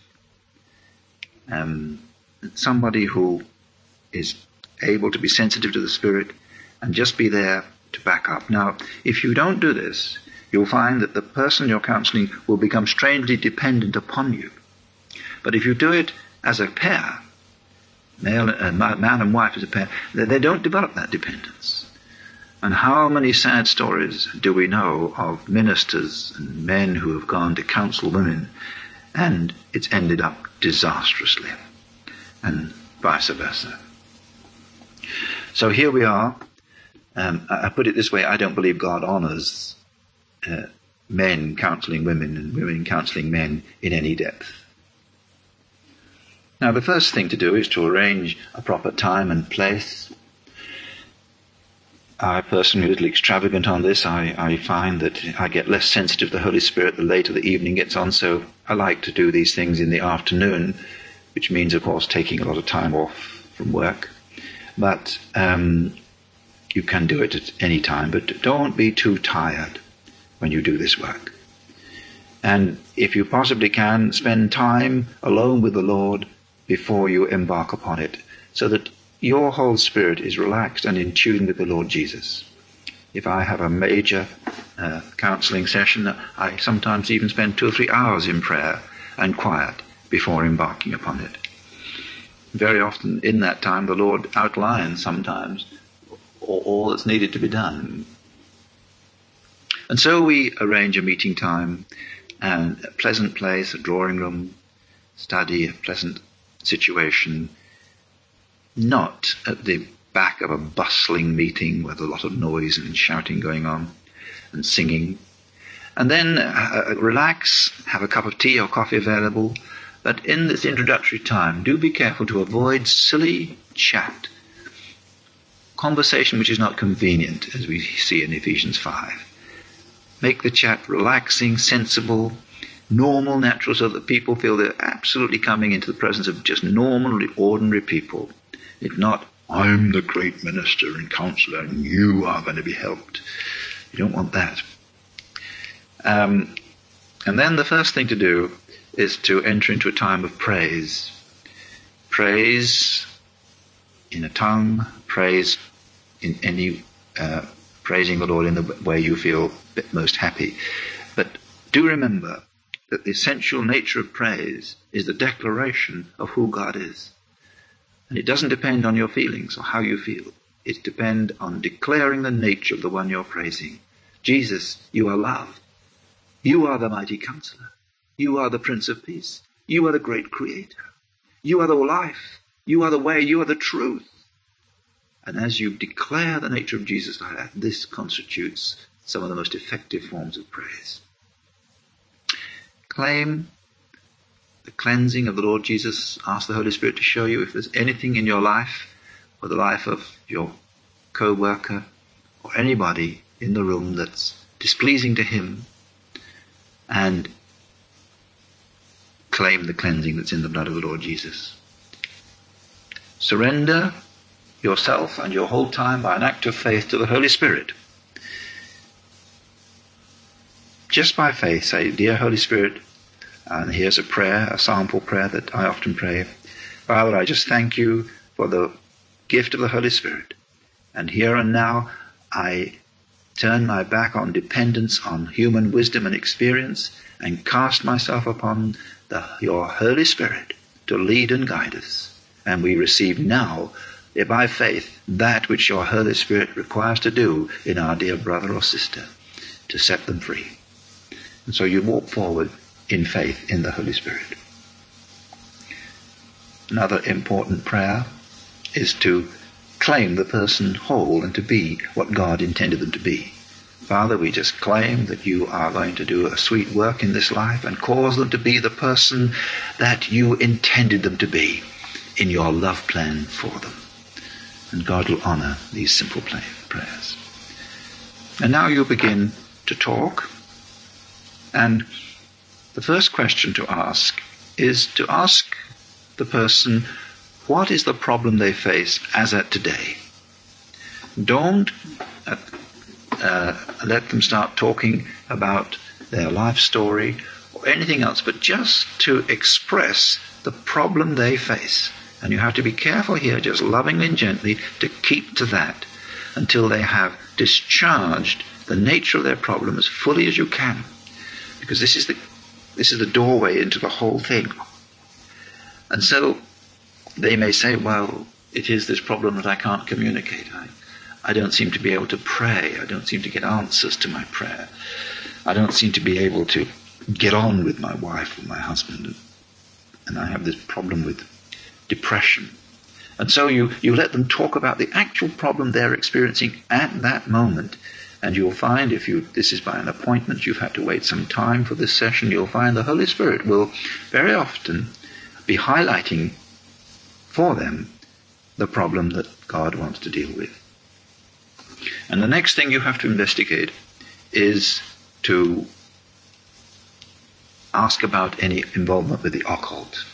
Somebody who is able to be sensitive to the Spirit and just be there to back up. Now, if you don't do this, you'll find that the person you're counseling will become strangely dependent upon you. But if you do it as a pair, man and wife as a pair, they don't develop that dependence. And how many sad stories do we know of ministers and men who have gone to counsel women, and it's ended up disastrously, and vice versa. So here we are. I put it this way: I don't believe God honors men counseling women and women counseling men in any depth. Now, the first thing to do is to arrange a proper time and place. I personally am a little extravagant on this. I find that I get less sensitive to the Holy Spirit the later the evening gets on, so I like to do these things in the afternoon, which means, of course, taking a lot of time off from work. But you can do it at any time, but don't be too tired when you do this work. And if you possibly can, spend time alone with the Lord before you embark upon it, so that your whole spirit is relaxed and in tune with the Lord Jesus. If I have a major counseling session, I sometimes even spend 2 or 3 hours in prayer and quiet before embarking upon it. Very often in that time the Lord outlines sometimes all that's needed to be done. And so we arrange a meeting time and a pleasant place, a drawing room, study, a pleasant situation, not at the back of a bustling meeting with a lot of noise and shouting going on and singing. And then relax, have a cup of tea or coffee available, But in this introductory time, do be careful to avoid silly chat, conversation which is not convenient, as we see in Ephesians 5. Make the chat relaxing, sensible, normal, natural, so that people feel they're absolutely coming into the presence of just normal, ordinary people. If not, I'm the great minister and counselor and you are going to be helped. You don't want that. And then the first thing to do is to enter into a time of praise. Praise in a tongue, praise in any, praising the Lord in the way you feel most happy. But do remember that the essential nature of praise is the declaration of who God is. And it doesn't depend on your feelings or how you feel. It depends on declaring the nature of the one you're praising. Jesus, you are love. You are the mighty counselor. You are the Prince of Peace. You are the great creator. You are the life. You are the way. You are the truth. And as you declare the nature of Jesus like that, this constitutes some of the most effective forms of praise. Claim the cleansing of the Lord Jesus. Ask the Holy Spirit to show you if there's anything in your life or the life of your co-worker or anybody in the room that's displeasing to him, and claim the cleansing that's in the blood of the Lord Jesus. Surrender yourself and your whole time by an act of faith to the Holy Spirit. Just by faith, say, Dear Holy Spirit, and here's a prayer, a sample prayer that I often pray. Father, I just thank you for the gift of the Holy Spirit. And here and now, I turn my back on dependence on human wisdom and experience and cast myself upon your Holy Spirit to lead and guide us. And we receive now, by faith, that which your Holy Spirit requires to do in our dear brother or sister, to set them free. And so you walk forward in faith in the Holy Spirit. Another important prayer is to claim the person whole and to be what God intended them to be. Father, we just claim that you are going to do a sweet work in this life and cause them to be the person that you intended them to be in your love plan for them. And God will honor these simple prayers. And now you begin to talk. And the first question to ask is to ask the person, what is the problem they face as at today? Don't let them start talking about their life story or anything else, but just to express the problem they face. And you have to be careful here, just lovingly and gently, to keep to that until they have discharged the nature of their problem as fully as you can. Because this is the doorway into the whole thing. And so they may say, well, it is this problem that I can't communicate. I don't seem to be able to pray. I don't seem to get answers to my prayer. I don't seem to be able to get on with my wife or my husband. And I have this problem with depression. And so you let them talk about the actual problem they're experiencing at that moment. And you'll find, this is by an appointment, you've had to wait some time for this session, you'll find the Holy Spirit will very often be highlighting for them the problem that God wants to deal with. And the next thing you have to investigate is to ask about any involvement with the occult.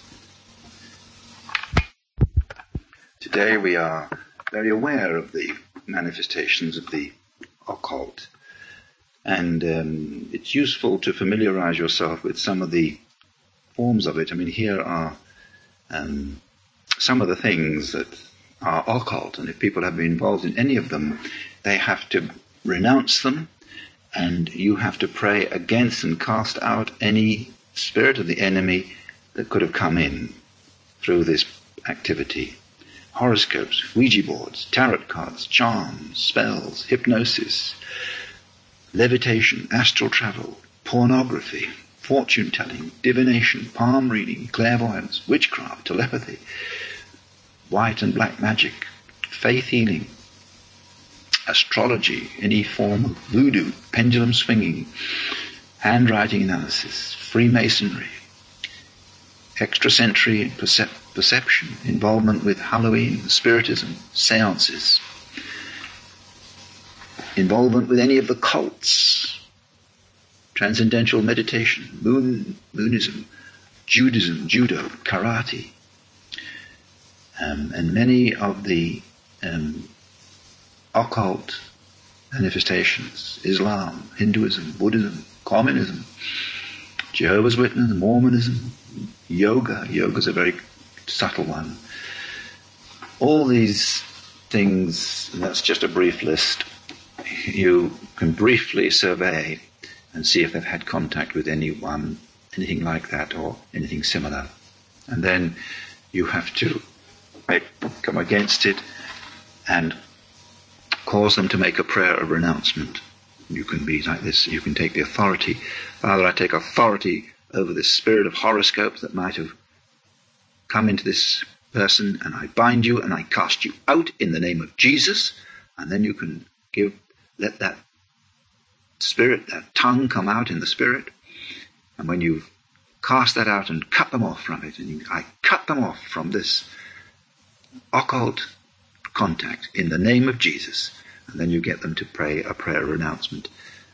Today we are very aware of the manifestations of the occult, and it's useful to familiarize yourself with some of the forms of it. I mean, here are some of the things that are occult, and if people have been involved in any of them, they have to renounce them, and you have to pray against and cast out any spirit of the enemy that could have come in through this activity. Horoscopes, Ouija boards, tarot cards, charms, spells, hypnosis, levitation, astral travel, pornography, fortune-telling, divination, palm reading, clairvoyance, witchcraft, telepathy, white and black magic, faith healing, astrology, any form of voodoo, pendulum swinging, handwriting analysis, Freemasonry, extrasensory perception, involvement with Halloween, spiritism, seances, involvement with any of the cults, transcendental meditation, moonism, judo, karate, and many of the occult manifestations, Islam, Hinduism, Buddhism, communism, Jehovah's Witness, Mormonism, yoga. Yoga's a very subtle one. All these things, and that's just a brief list, you can briefly survey and see if they've had contact with anyone, anything like that or anything similar. And then you have to come against it and cause them to make a prayer of renouncement. You can be like this. You can take the authority. Father, I take authority over this spirit of horoscope that might have come into this person, and I bind you and I cast you out in the name of Jesus. And then you can let that spirit, that tongue come out in the spirit. And when you've cast that out and cut them off from it, and I cut them off from this occult contact in the name of Jesus. And then you get them to pray a prayer of renouncement.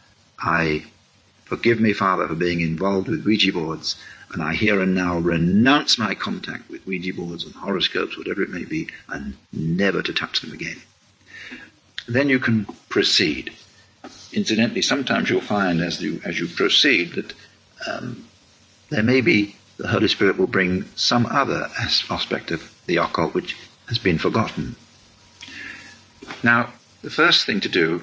Forgive me, Father, for being involved with Ouija boards, and I here and now renounce my contact with Ouija boards and horoscopes, whatever it may be, and never to touch them again. Then you can proceed. Incidentally, sometimes you'll find as you proceed that there may be the Holy Spirit will bring some other aspect of the occult which has been forgotten. Now, the next thing to do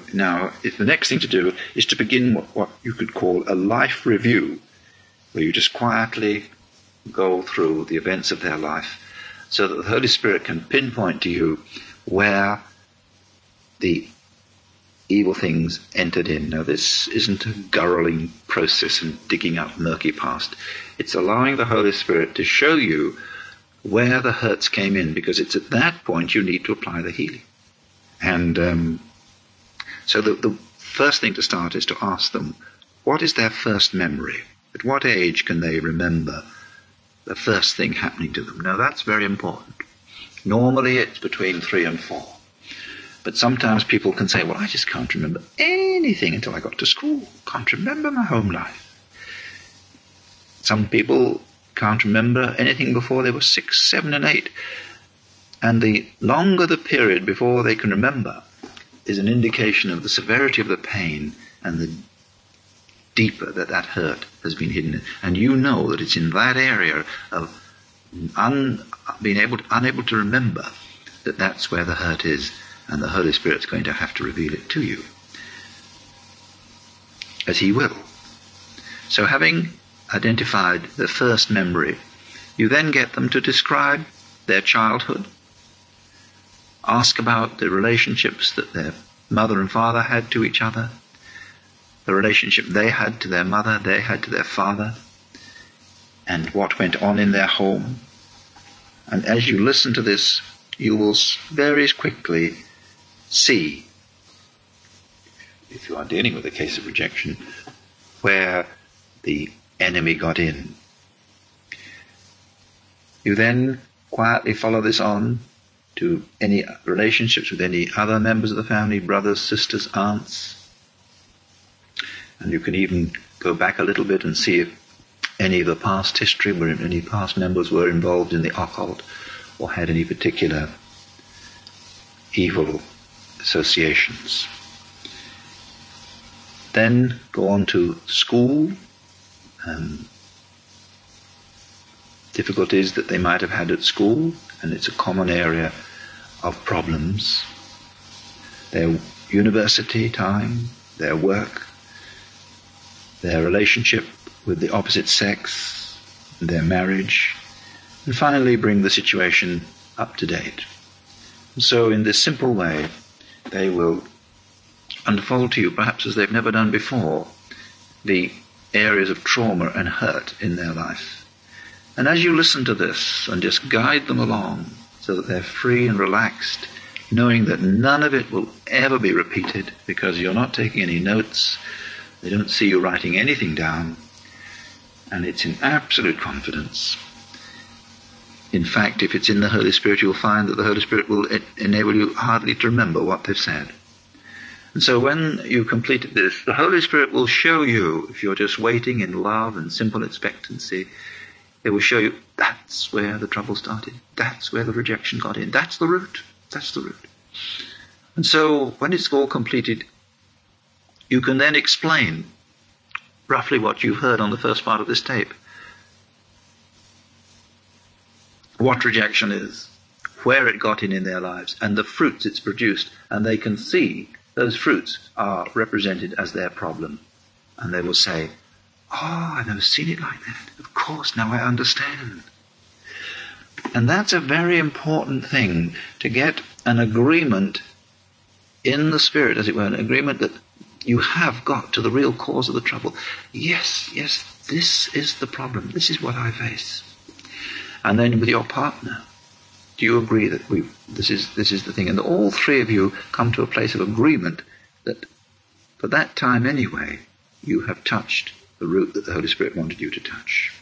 is to begin what you could call a life review, where you just quietly go through the events of their life so that the Holy Spirit can pinpoint to you where the evil things entered in. Now, this isn't a gurgling process and digging up murky past. It's allowing the Holy Spirit to show you where the hurts came in, because it's at that point you need to apply the healing. And so the first thing to start is to ask them, what is their first memory? At what age can they remember the first thing happening to them? Now, that's very important. Normally it's between 3 and 4. But sometimes people can say, well, I just can't remember anything until I got to school. Can't remember my home life. Some people can't remember anything before they were 6, 7, and 8. And the longer the period before they can remember is an indication of the severity of the pain and the deeper that hurt has been hidden. And you know that it's in that area of unable to remember that that's where the hurt is, and the Holy Spirit's going to have to reveal it to you, as He will. So having identified the first memory, you then get them to describe their childhood, ask about the relationships that their mother and father had to each other, the relationship they had to their mother, they had to their father, and what went on in their home. And as you listen to this, you will very quickly see, if you are dealing with a case of rejection, where the enemy got in. You then quietly follow this on to any relationships with any other members of the family, brothers, sisters, aunts. And you can even go back a little bit and see if any of the past history, where any past members were involved in the occult or had any particular evil associations. Then go on to school, difficulties that they might have had at school, and it's a common area of problems. Their university time, their work, their relationship with the opposite sex, their marriage, and finally bring the situation up to date. So in this simple way, they will unfold to you, perhaps as they've never done before, the areas of trauma and hurt in their life. And as you listen to this and just guide them along so that they're free and relaxed, knowing that none of it will ever be repeated because you're not taking any notes, they don't see you writing anything down, and it's in absolute confidence, In fact, if it's in the Holy Spirit, you'll find that the Holy Spirit will enable you hardly to remember what they've said. And so when you completed this, the Holy Spirit will show you, if you're just waiting in love and simple expectancy, it will show you that's where the trouble started. That's where the rejection got in. That's the root. That's the root. And so when it's all completed, you can then explain roughly what you've heard on the first part of this tape. What rejection is, where it got in their lives, and the fruits it's produced. And they can see those fruits are represented as their problem. And they will say, oh, I've never seen it like that. Of course, now I understand. And that's a very important thing, to get an agreement in the Spirit, as it were, an agreement that you have got to the real cause of the trouble. Yes, this is the problem. This is what I face. And then with your partner, do you agree that this is the thing? And all three of you come to a place of agreement that, for that time anyway, you have touched the root that the Holy Spirit wanted you to touch.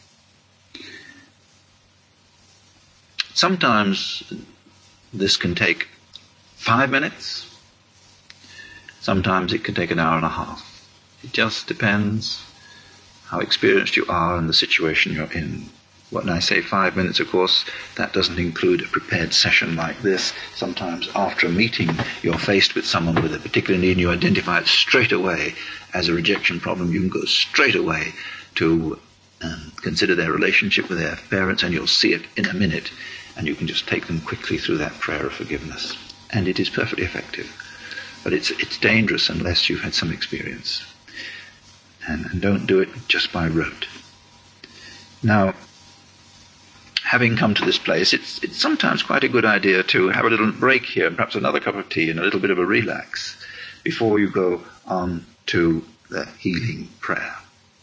Sometimes this can take 5 minutes. Sometimes it can take an hour and a half. It just depends how experienced you are in the situation you're in. When I say 5 minutes, of course, that doesn't include a prepared session like this. Sometimes after a meeting, you're faced with someone with a particular need and you identify it straight away as a rejection problem. You can go straight away to consider their relationship with their parents, and you'll see it in a minute. And you can just take them quickly through that prayer of forgiveness. And it is perfectly effective. But it's dangerous unless you've had some experience. And don't do it just by rote. Now, having come to this place, it's sometimes quite a good idea to have a little break here, perhaps another cup of tea and a little bit of a relax before you go on to the healing prayer.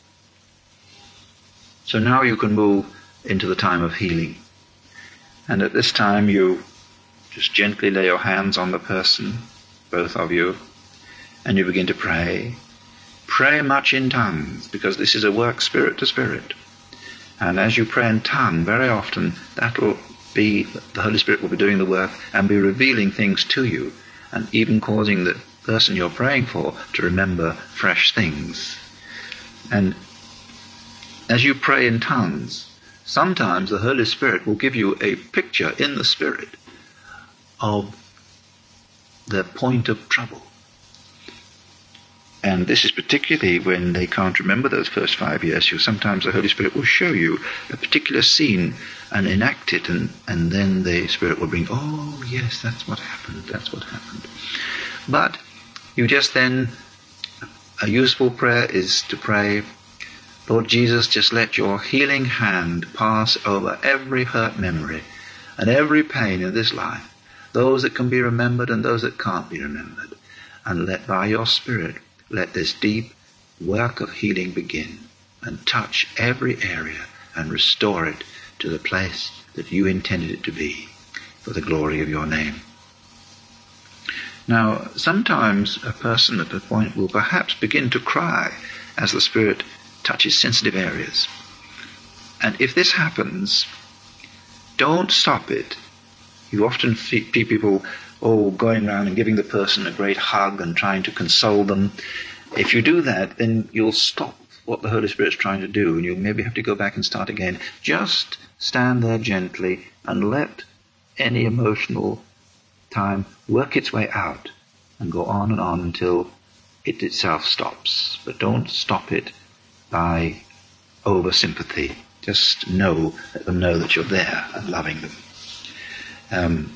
So now you can move into the time of healing. And at this time you just gently lay your hands on the person, both of you, and you begin to pray. Pray much in tongues, because this is a work spirit to spirit. And as you pray in tongue, very often that will be, the Holy Spirit will be doing the work and be revealing things to you, and even causing the person you're praying for to remember fresh things. And as you pray in tongues, sometimes the Holy Spirit will give you a picture in the Spirit of the point of trouble. And this is particularly when they can't remember those first 5 years. Sometimes the Holy Spirit will show you a particular scene and enact it, and then the Spirit will bring, oh yes, that's what happened. But you just then, a useful prayer is to pray, Lord Jesus, just let your healing hand pass over every hurt memory and every pain in this life, those that can be remembered and those that can't be remembered. And let by your Spirit, let this deep work of healing begin and touch every area and restore it to the place that you intended it to be for the glory of your name. Now, sometimes a person at a point will perhaps begin to cry as the Spirit touches sensitive areas. And if this happens, don't stop it. You often see people going around and giving the person a great hug and trying to console them. If you do that, then you'll stop what the Holy Spirit's trying to do, and you'll maybe have to go back and start again. Just stand there gently and let any emotional time work its way out and go on until it itself stops. But don't stop it by over-sympathy. Just let them know that you're there and loving them.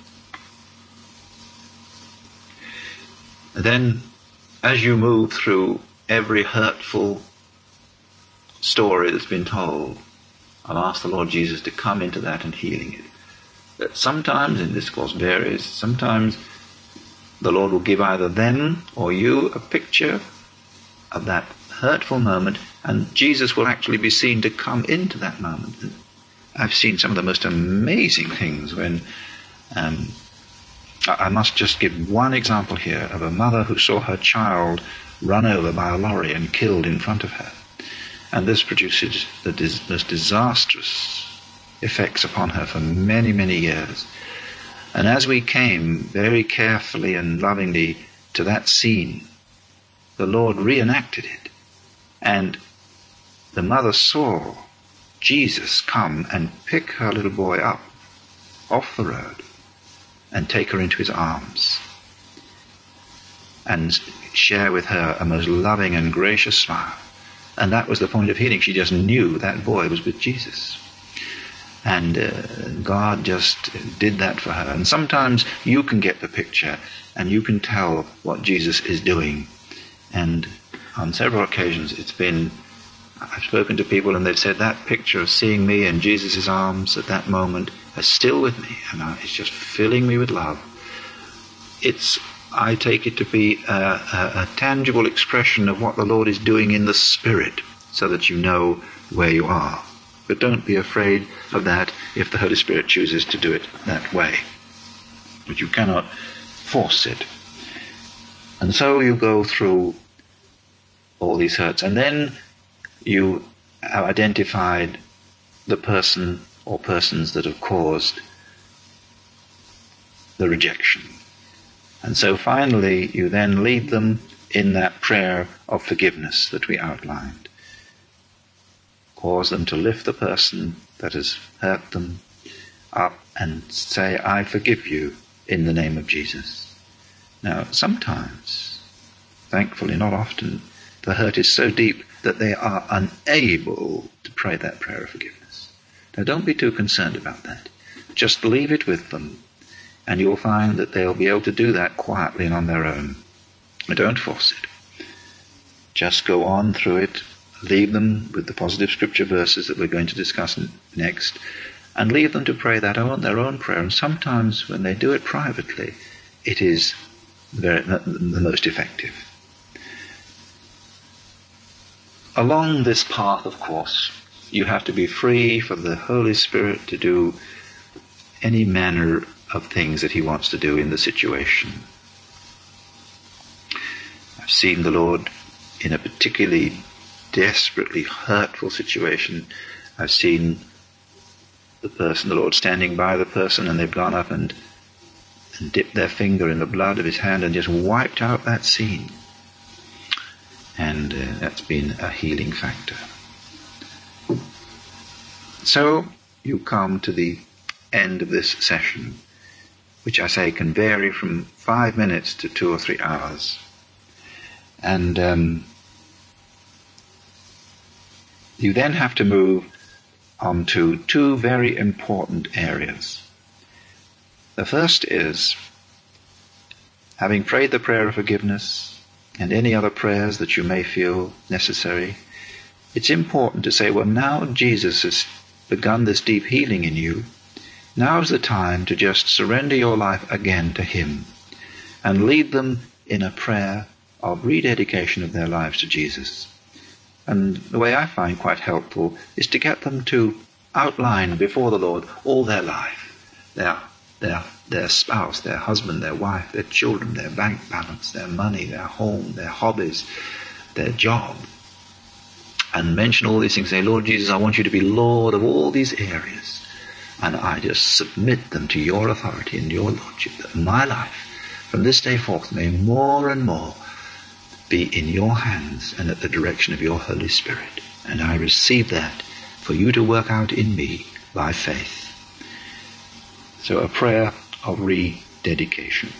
Then, as you move through every hurtful story that's been told, I'll ask the Lord Jesus to come into that and healing it. That sometimes, and this of course varies, sometimes the Lord will give either them or you a picture of that hurtful moment, and Jesus will actually be seen to come into that moment. And I've seen some of the most amazing things when I must just give one example here of a mother who saw her child run over by a lorry and killed in front of her. And this produces the most disastrous effects upon her for many, many years. And as we came very carefully and lovingly to that scene, the Lord reenacted it. And the mother saw Jesus come and pick her little boy up off the road and take her into his arms and share with her a most loving and gracious smile. And that was the point of healing. She just knew that boy was with Jesus. And God just did that for her. And sometimes you can get the picture and you can tell what Jesus is doing. And on several occasions I've spoken to people and they've said that picture of seeing me in Jesus' arms at that moment is still with me. And it's just filling me with love. I take it to be a tangible expression of what the Lord is doing in the Spirit, so that you know where you are. But don't be afraid of that if the Holy Spirit chooses to do it that way. But you cannot force it. And so you go through all these hurts, and then you have identified the person or persons that have caused the rejection. And so finally you then lead them in that prayer of forgiveness that we outlined. Cause them to lift the person that has hurt them up and say, I forgive you in the name of Jesus. Now, sometimes, thankfully not often, the hurt is so deep that they are unable to pray that prayer of forgiveness. Now, don't be too concerned about that. Just leave it with them, and you'll find that they'll be able to do that quietly and on their own. But don't force it. Just go on through it. Leave them with the positive scripture verses that we're going to discuss next, and leave them to pray their own prayer. And sometimes when they do it privately, it is the most effective. Along this path, of course, you have to be free for the Holy Spirit to do any manner of things that he wants to do in the situation. I've seen the Lord in a particularly desperately hurtful situation. I've seen the Lord standing by the person, and they've gone up and dipped their finger in the blood of his hand and just wiped out that scene. And that's been a healing factor. So you come to the end of this session, which I say can vary from 5 minutes to 2 or 3 hours. And you then have to move on to 2 very important areas. The first is, having prayed the prayer of forgiveness and any other prayers that you may feel necessary, it's important to say, well, now Jesus has begun this deep healing in you. Now's the time to just surrender your life again to him and lead them in a prayer of rededication of their lives to Jesus. And the way I find quite helpful is to get them to outline before the Lord all their life, their spouse, their husband, their wife, their children, their bank balance, their money, their home, their hobbies, their job. And mention all these things. Say, Lord Jesus, I want you to be Lord of all these areas. And I just submit them to your authority and your lordship, that my life from this day forth may more and more be in your hands and at the direction of your Holy Spirit. And I receive that for you to work out in me by faith. So a prayer of rededication.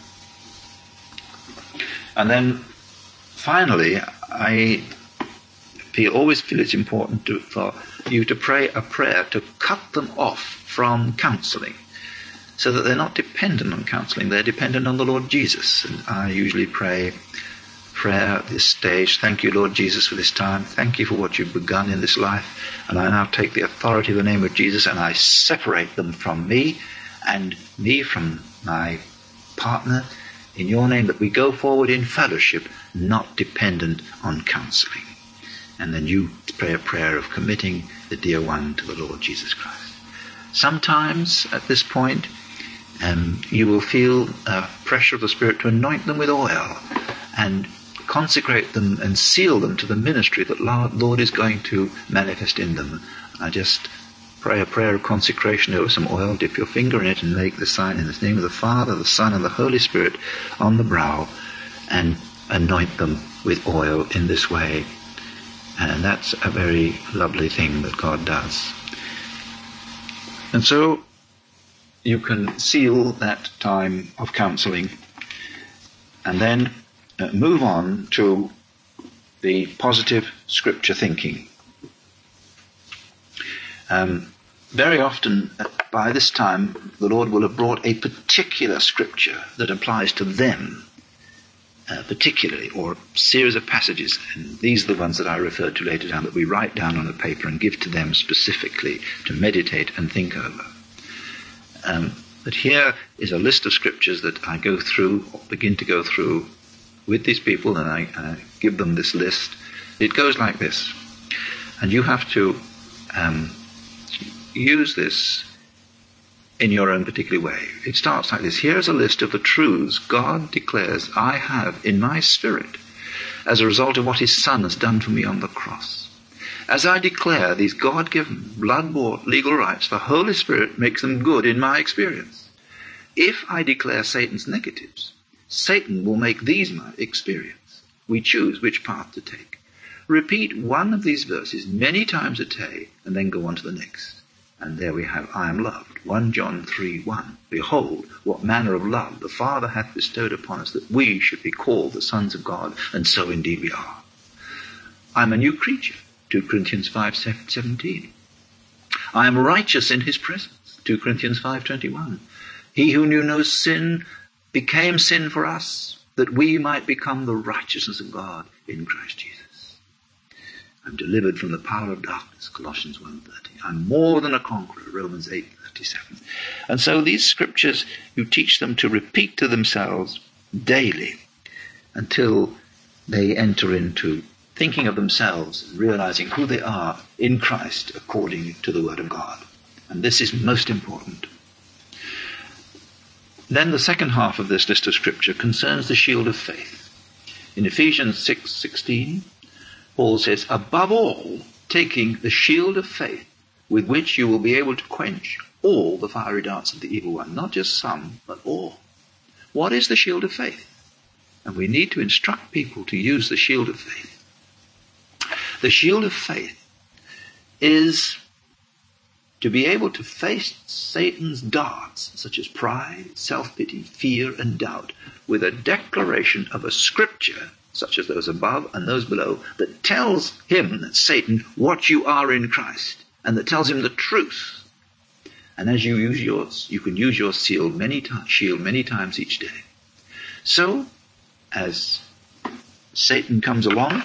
And then finally, I always feel it's important for you to pray a prayer to cut them off from counseling, so that they're not dependent on counseling, they're dependent on the Lord Jesus. And I usually pray prayer at this stage, thank you, Lord Jesus, for this time. Thank you for what you've begun in this life. And I now take the authority of the name of Jesus and I separate them from me and me from my partner in your name, that we go forward in fellowship, not dependent on counseling. And then you pray a prayer of committing the dear one to the Lord Jesus Christ. Sometimes at this point, you will feel a pressure of the Spirit to anoint them with oil and consecrate them and seal them to the ministry that Lord is going to manifest in them. I just pray a prayer of consecration over some oil, dip your finger in it and make the sign in the name of the Father, the Son, and the Holy Spirit on the brow, and anoint them with oil in this way. And that's a very lovely thing that God does. And so you can seal that time of counseling and then move on to the positive scripture thinking. Very often, by this time, the Lord will have brought a particular scripture that applies to them, particularly, or a series of passages. And these are the ones that I referred to later down, that we write down on a paper and give to them specifically to meditate and think over. But here is a list of scriptures that I go through, or begin to go through with these people, and I give them this list. It goes like this. And you have to use this in your own particular way. It starts like this. Here's a list of the truths God declares I have in my spirit as a result of what his Son has done for me on the cross. As I declare these God-given, blood-bought legal rights, the Holy Spirit makes them good in my experience. If I declare Satan's negatives, Satan will make these my experience. We choose which path to take. Repeat one of these verses many times a day, and then go on to the next. And there we have, I am loved. 1 John 3:1. Behold, what manner of love the Father hath bestowed upon us, that we should be called the sons of God, and so indeed we are. I am a new creature. 2 Corinthians 5:17. I am righteous in his presence. 2 Corinthians 5:21. He who knew no sin became sin for us, that we might become the righteousness of God in Christ Jesus. I'm delivered from the power of darkness, Colossians 1:30. I'm more than a conqueror, Romans 8:37. And so these scriptures, you teach them to repeat to themselves daily until they enter into thinking of themselves and realizing who they are in Christ according to the Word of God. And this is most important. Then the second half of this list of scripture concerns the shield of faith. In Ephesians 6:16, Paul says, above all, taking the shield of faith, with which you will be able to quench all the fiery darts of the evil one. Not just some, but all. What is the shield of faith? And we need to instruct people to use the shield of faith. The shield of faith is to be able to face Satan's darts, such as pride, self-pity, fear, and doubt, with a declaration of a scripture, such as those above and those below, that tells him, that Satan, what you are in Christ, and that tells him the truth. And as you use yours, you can use your shield many times each day. So, as Satan comes along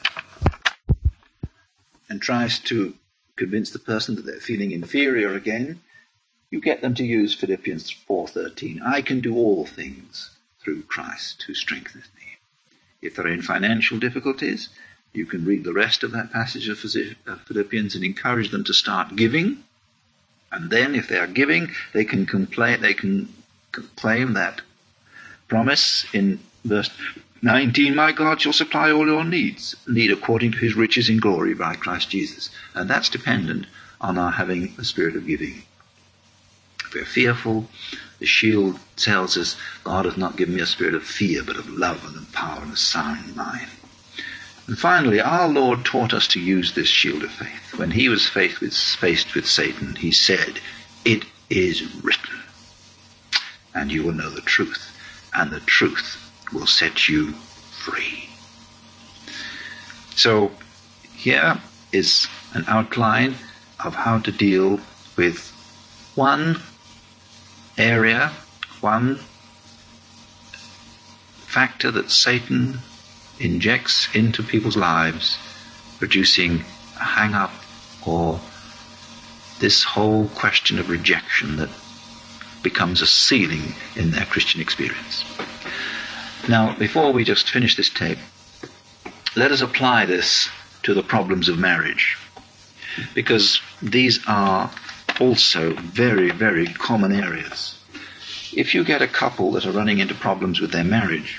and tries to convince the person that they're feeling inferior again, you get them to use Philippians 4:13. I can do all things through Christ who strengthens me. If they're in financial difficulties, you can read the rest of that passage of Philippians and encourage them to start giving. And then if they are giving, they can claim that promise in verse 19, my God shall supply all your needs according to his riches in glory by Christ Jesus. And that's dependent on our having a spirit of giving. If we're fearful, the shield tells us God has not given me a spirit of fear, but of love and of power and a sound mind. And finally, our Lord taught us to use this shield of faith. When he was faced with Satan, he said, it is written, and you will know the truth, and the truth will set you free. So here is an outline of how to deal with one area, one factor that Satan injects into people's lives, producing a hang-up or this whole question of rejection that becomes a ceiling in their Christian experience. Now, before we just finish this tape, let us apply this to the problems of marriage, because these are also very, very common areas. If you get a couple that are running into problems with their marriage,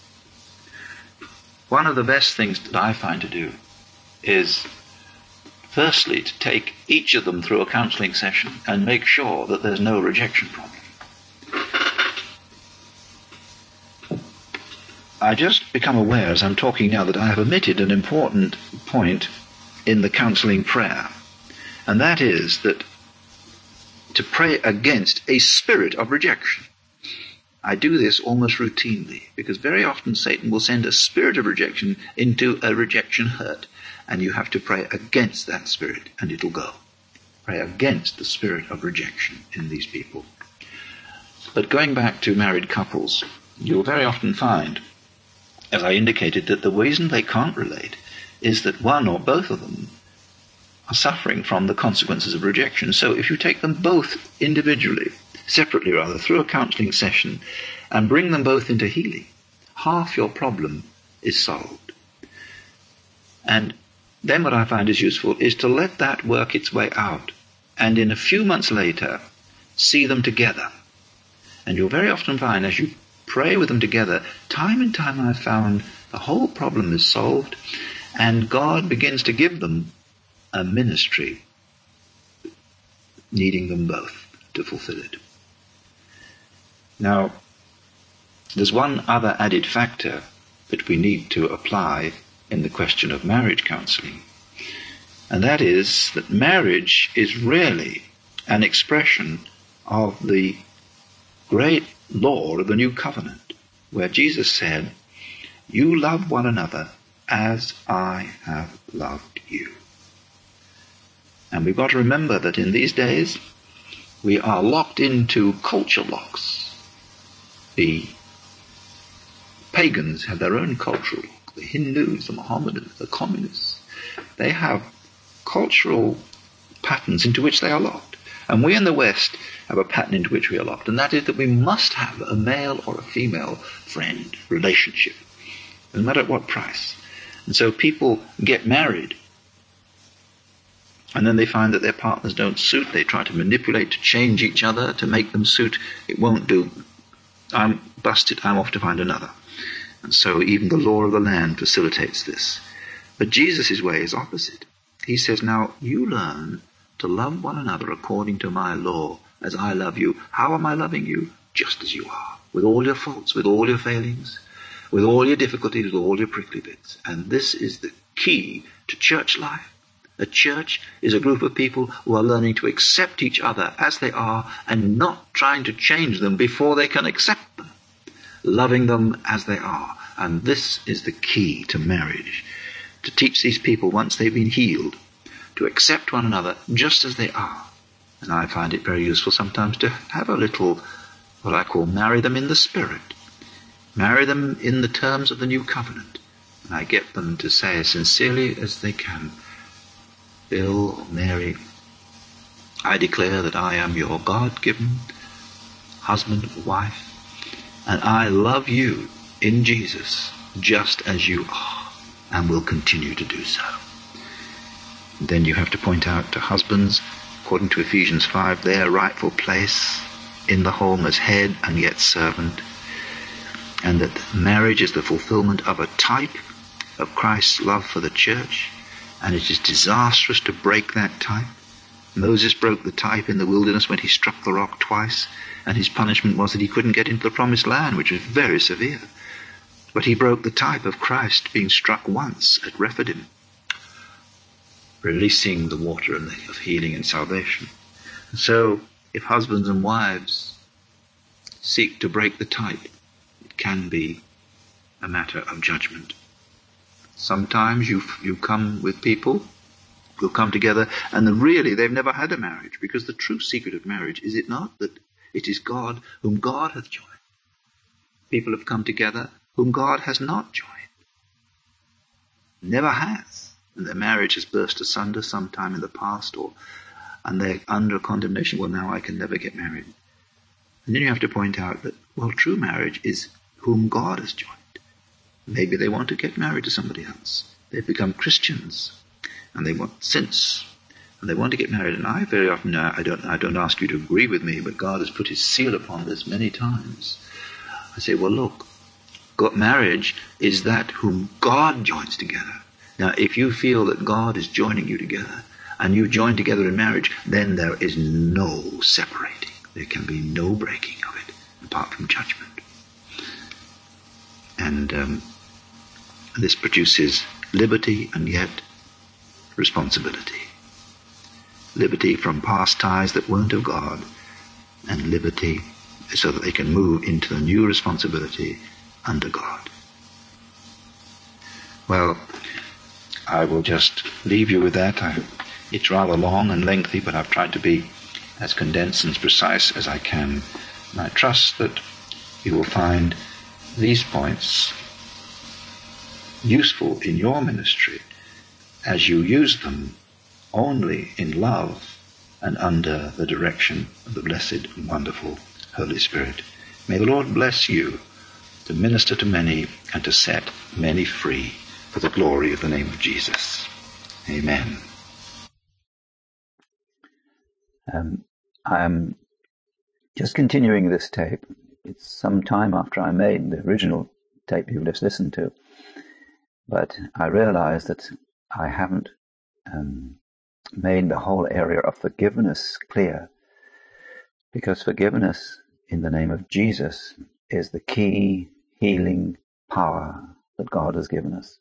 one of the best things that I find to do is Firstly, to take each of them through a counselling session and make sure that there's no rejection problem. I just become aware as I'm talking now that I have omitted an important point in the counselling prayer, and that is that to pray against a spirit of rejection. I do this almost routinely, because very often Satan will send a spirit of rejection into a rejection hurt, and you have to pray against that spirit, and it'll go. Pray against the spirit of rejection in these people. But going back to married couples, you'll very often find, as I indicated, that the reason they can't relate is that one or both of them are suffering from the consequences of rejection. So if you take them both individually, separately rather, through a counselling session, and bring them both into healing, half your problem is solved. And then what I find is useful is to let that work its way out, and in a few months later, see them together. And you'll very often find, as you pray with them together, time and time I've found the whole problem is solved, and God begins to give them a ministry needing them both to fulfill it. Now, there's one other added factor that we need to apply in the question of marriage counselling, and that is that marriage is really an expression of the great law of the new covenant, where Jesus said, "You love one another as I have loved you." And we've got to remember that in these days we are locked into culture locks. The pagans have their own cultural lock. The Hindus, the Mohammedans, the communists, they have cultural patterns into which they are locked. And we in the West have a pattern into which we are locked, and that is that we must have a male or a female friend relationship, no matter at what price. And so people get married, and then they find that their partners don't suit. They try to manipulate, to change each other, to make them suit. It won't do. I'm busted, I'm off to find another. And so even the law of the land facilitates this. But Jesus' way is opposite. He says, now you learn to love one another according to my law, as I love you. How am I loving you? Just as you are, with all your faults, with all your failings, with all your difficulties, with all your prickly bits. And this is the key to church life. A church is a group of people who are learning to accept each other as they are and not trying to change them before they can accept them. Loving them as they are. And this is the key to marriage. To teach these people, once they've been healed, to accept one another just as they are. And I find it very useful sometimes to have a little, what I call, marry them in the spirit. Marry them in the terms of the new covenant. And I get them to say as sincerely as they can, Bill or Mary, I declare that I am your God-given husband or wife, and I love you in Jesus just as you are, and will continue to do so. And then you have to point out to husbands, according to Ephesians 5, their rightful place in the home as head and yet servant, and that marriage is the fulfillment of a type of Christ's love for the church, and it is disastrous to break that type. Moses broke the type in the wilderness when he struck the rock twice, and his punishment was that he couldn't get into the promised land, which was very severe. But he broke the type of Christ being struck once at Rephidim, releasing the water of healing and salvation. And so, if husbands and wives seek to break the type, it can be a matter of judgment. Sometimes you come with people who come together and really they've never had a marriage, because the true secret of marriage, is it not, that it is God whom God hath joined? People have come together whom God has not joined. Never has. And their marriage has burst asunder sometime in the past, and they're under condemnation. Well, now I can never get married. And then you have to point out that, well, true marriage is whom God has joined. Maybe they want to get married to somebody else. They've become Christians, and they want sense, and they want to get married. And I very often, I don't ask you to agree with me, but God has put his seal upon this many times. I say, well, look, marriage is that whom God joins together. Now, if you feel that God is joining you together, and you join together in marriage, then there is no separating. There can be no breaking of it, apart from judgment. And this produces liberty and yet responsibility. Liberty from past ties that weren't of God, and liberty so that they can move into the new responsibility under God. Well, I will just leave you with that. It's rather long and lengthy, but I've tried to be as condensed and as precise as I can. And I trust that you will find these points useful in your ministry as you use them only in love and under the direction of the blessed and wonderful Holy Spirit. May the Lord bless you to minister to many and to set many free for the glory of the name of Jesus. Amen. I'm just continuing this tape. It's some time after I made the original tape you've just listened to, but I realize that I haven't made the whole area of forgiveness clear, because forgiveness in the name of Jesus is the key healing power that God has given us.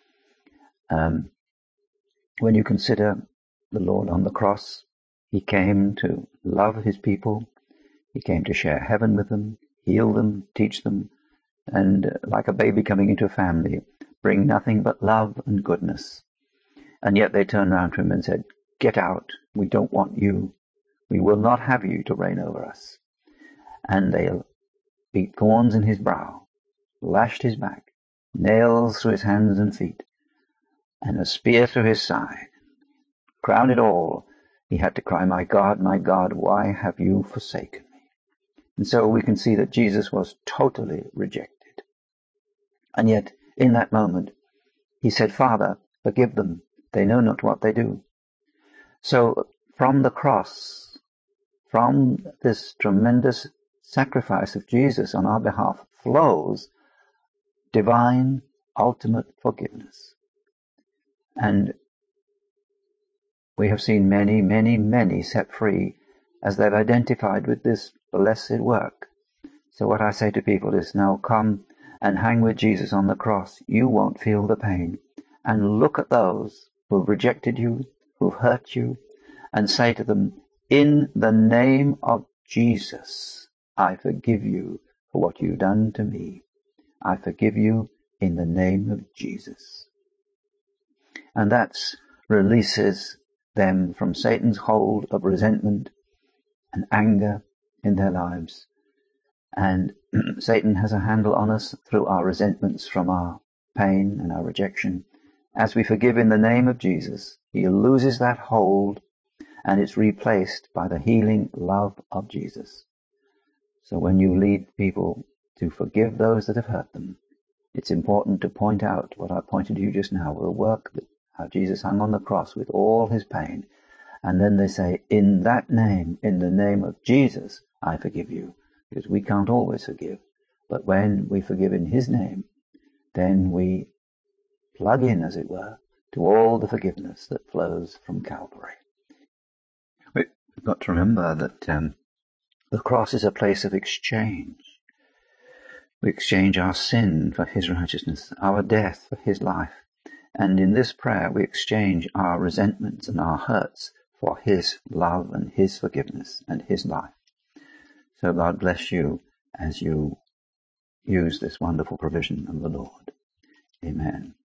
When you consider the Lord on the cross, he came to love his people, he came to share heaven with them, heal them, teach them, and like a baby coming into a family, bring nothing but love and goodness. And yet they turned around to him and said, "Get out, we don't want you. We will not have you to reign over us." And they beat thorns in his brow, lashed his back, nails through his hands and feet, and a spear through his side. Crown it all, he had to cry, my God, why have you forsaken me?" And so we can see that Jesus was totally rejected. And yet, in that moment, he said, "Father, forgive them. They know not what they do." So from the cross, from this tremendous sacrifice of Jesus on our behalf, flows divine ultimate forgiveness. And we have seen many, many, many set free as they've identified with this blessed work. So what I say to people is, now come and hang with Jesus on the cross. You won't feel the pain. And look at those who've rejected you, who've hurt you, and say to them, in the name of Jesus, I forgive you for what you've done to me. I forgive you in the name of Jesus. And that releases them from Satan's hold of resentment and anger in their lives. And Satan has a handle on us through our resentments from our pain and our rejection. As we forgive in the name of Jesus, he loses that hold and it's replaced by the healing love of Jesus. So when you lead people to forgive those that have hurt them, it's important to point out what I pointed to you just now, the work that how Jesus hung on the cross with all his pain. And then they say, in that name, in the name of Jesus, I forgive you. Because we can't always forgive. But when we forgive in his name, then we plug in, as it were, to all the forgiveness that flows from Calvary. We've got to remember that the cross is a place of exchange. We exchange our sin for his righteousness, our death for his life. And in this prayer we exchange our resentments and our hurts for his love and his forgiveness and his life. So God bless you as you use this wonderful provision of the Lord. Amen.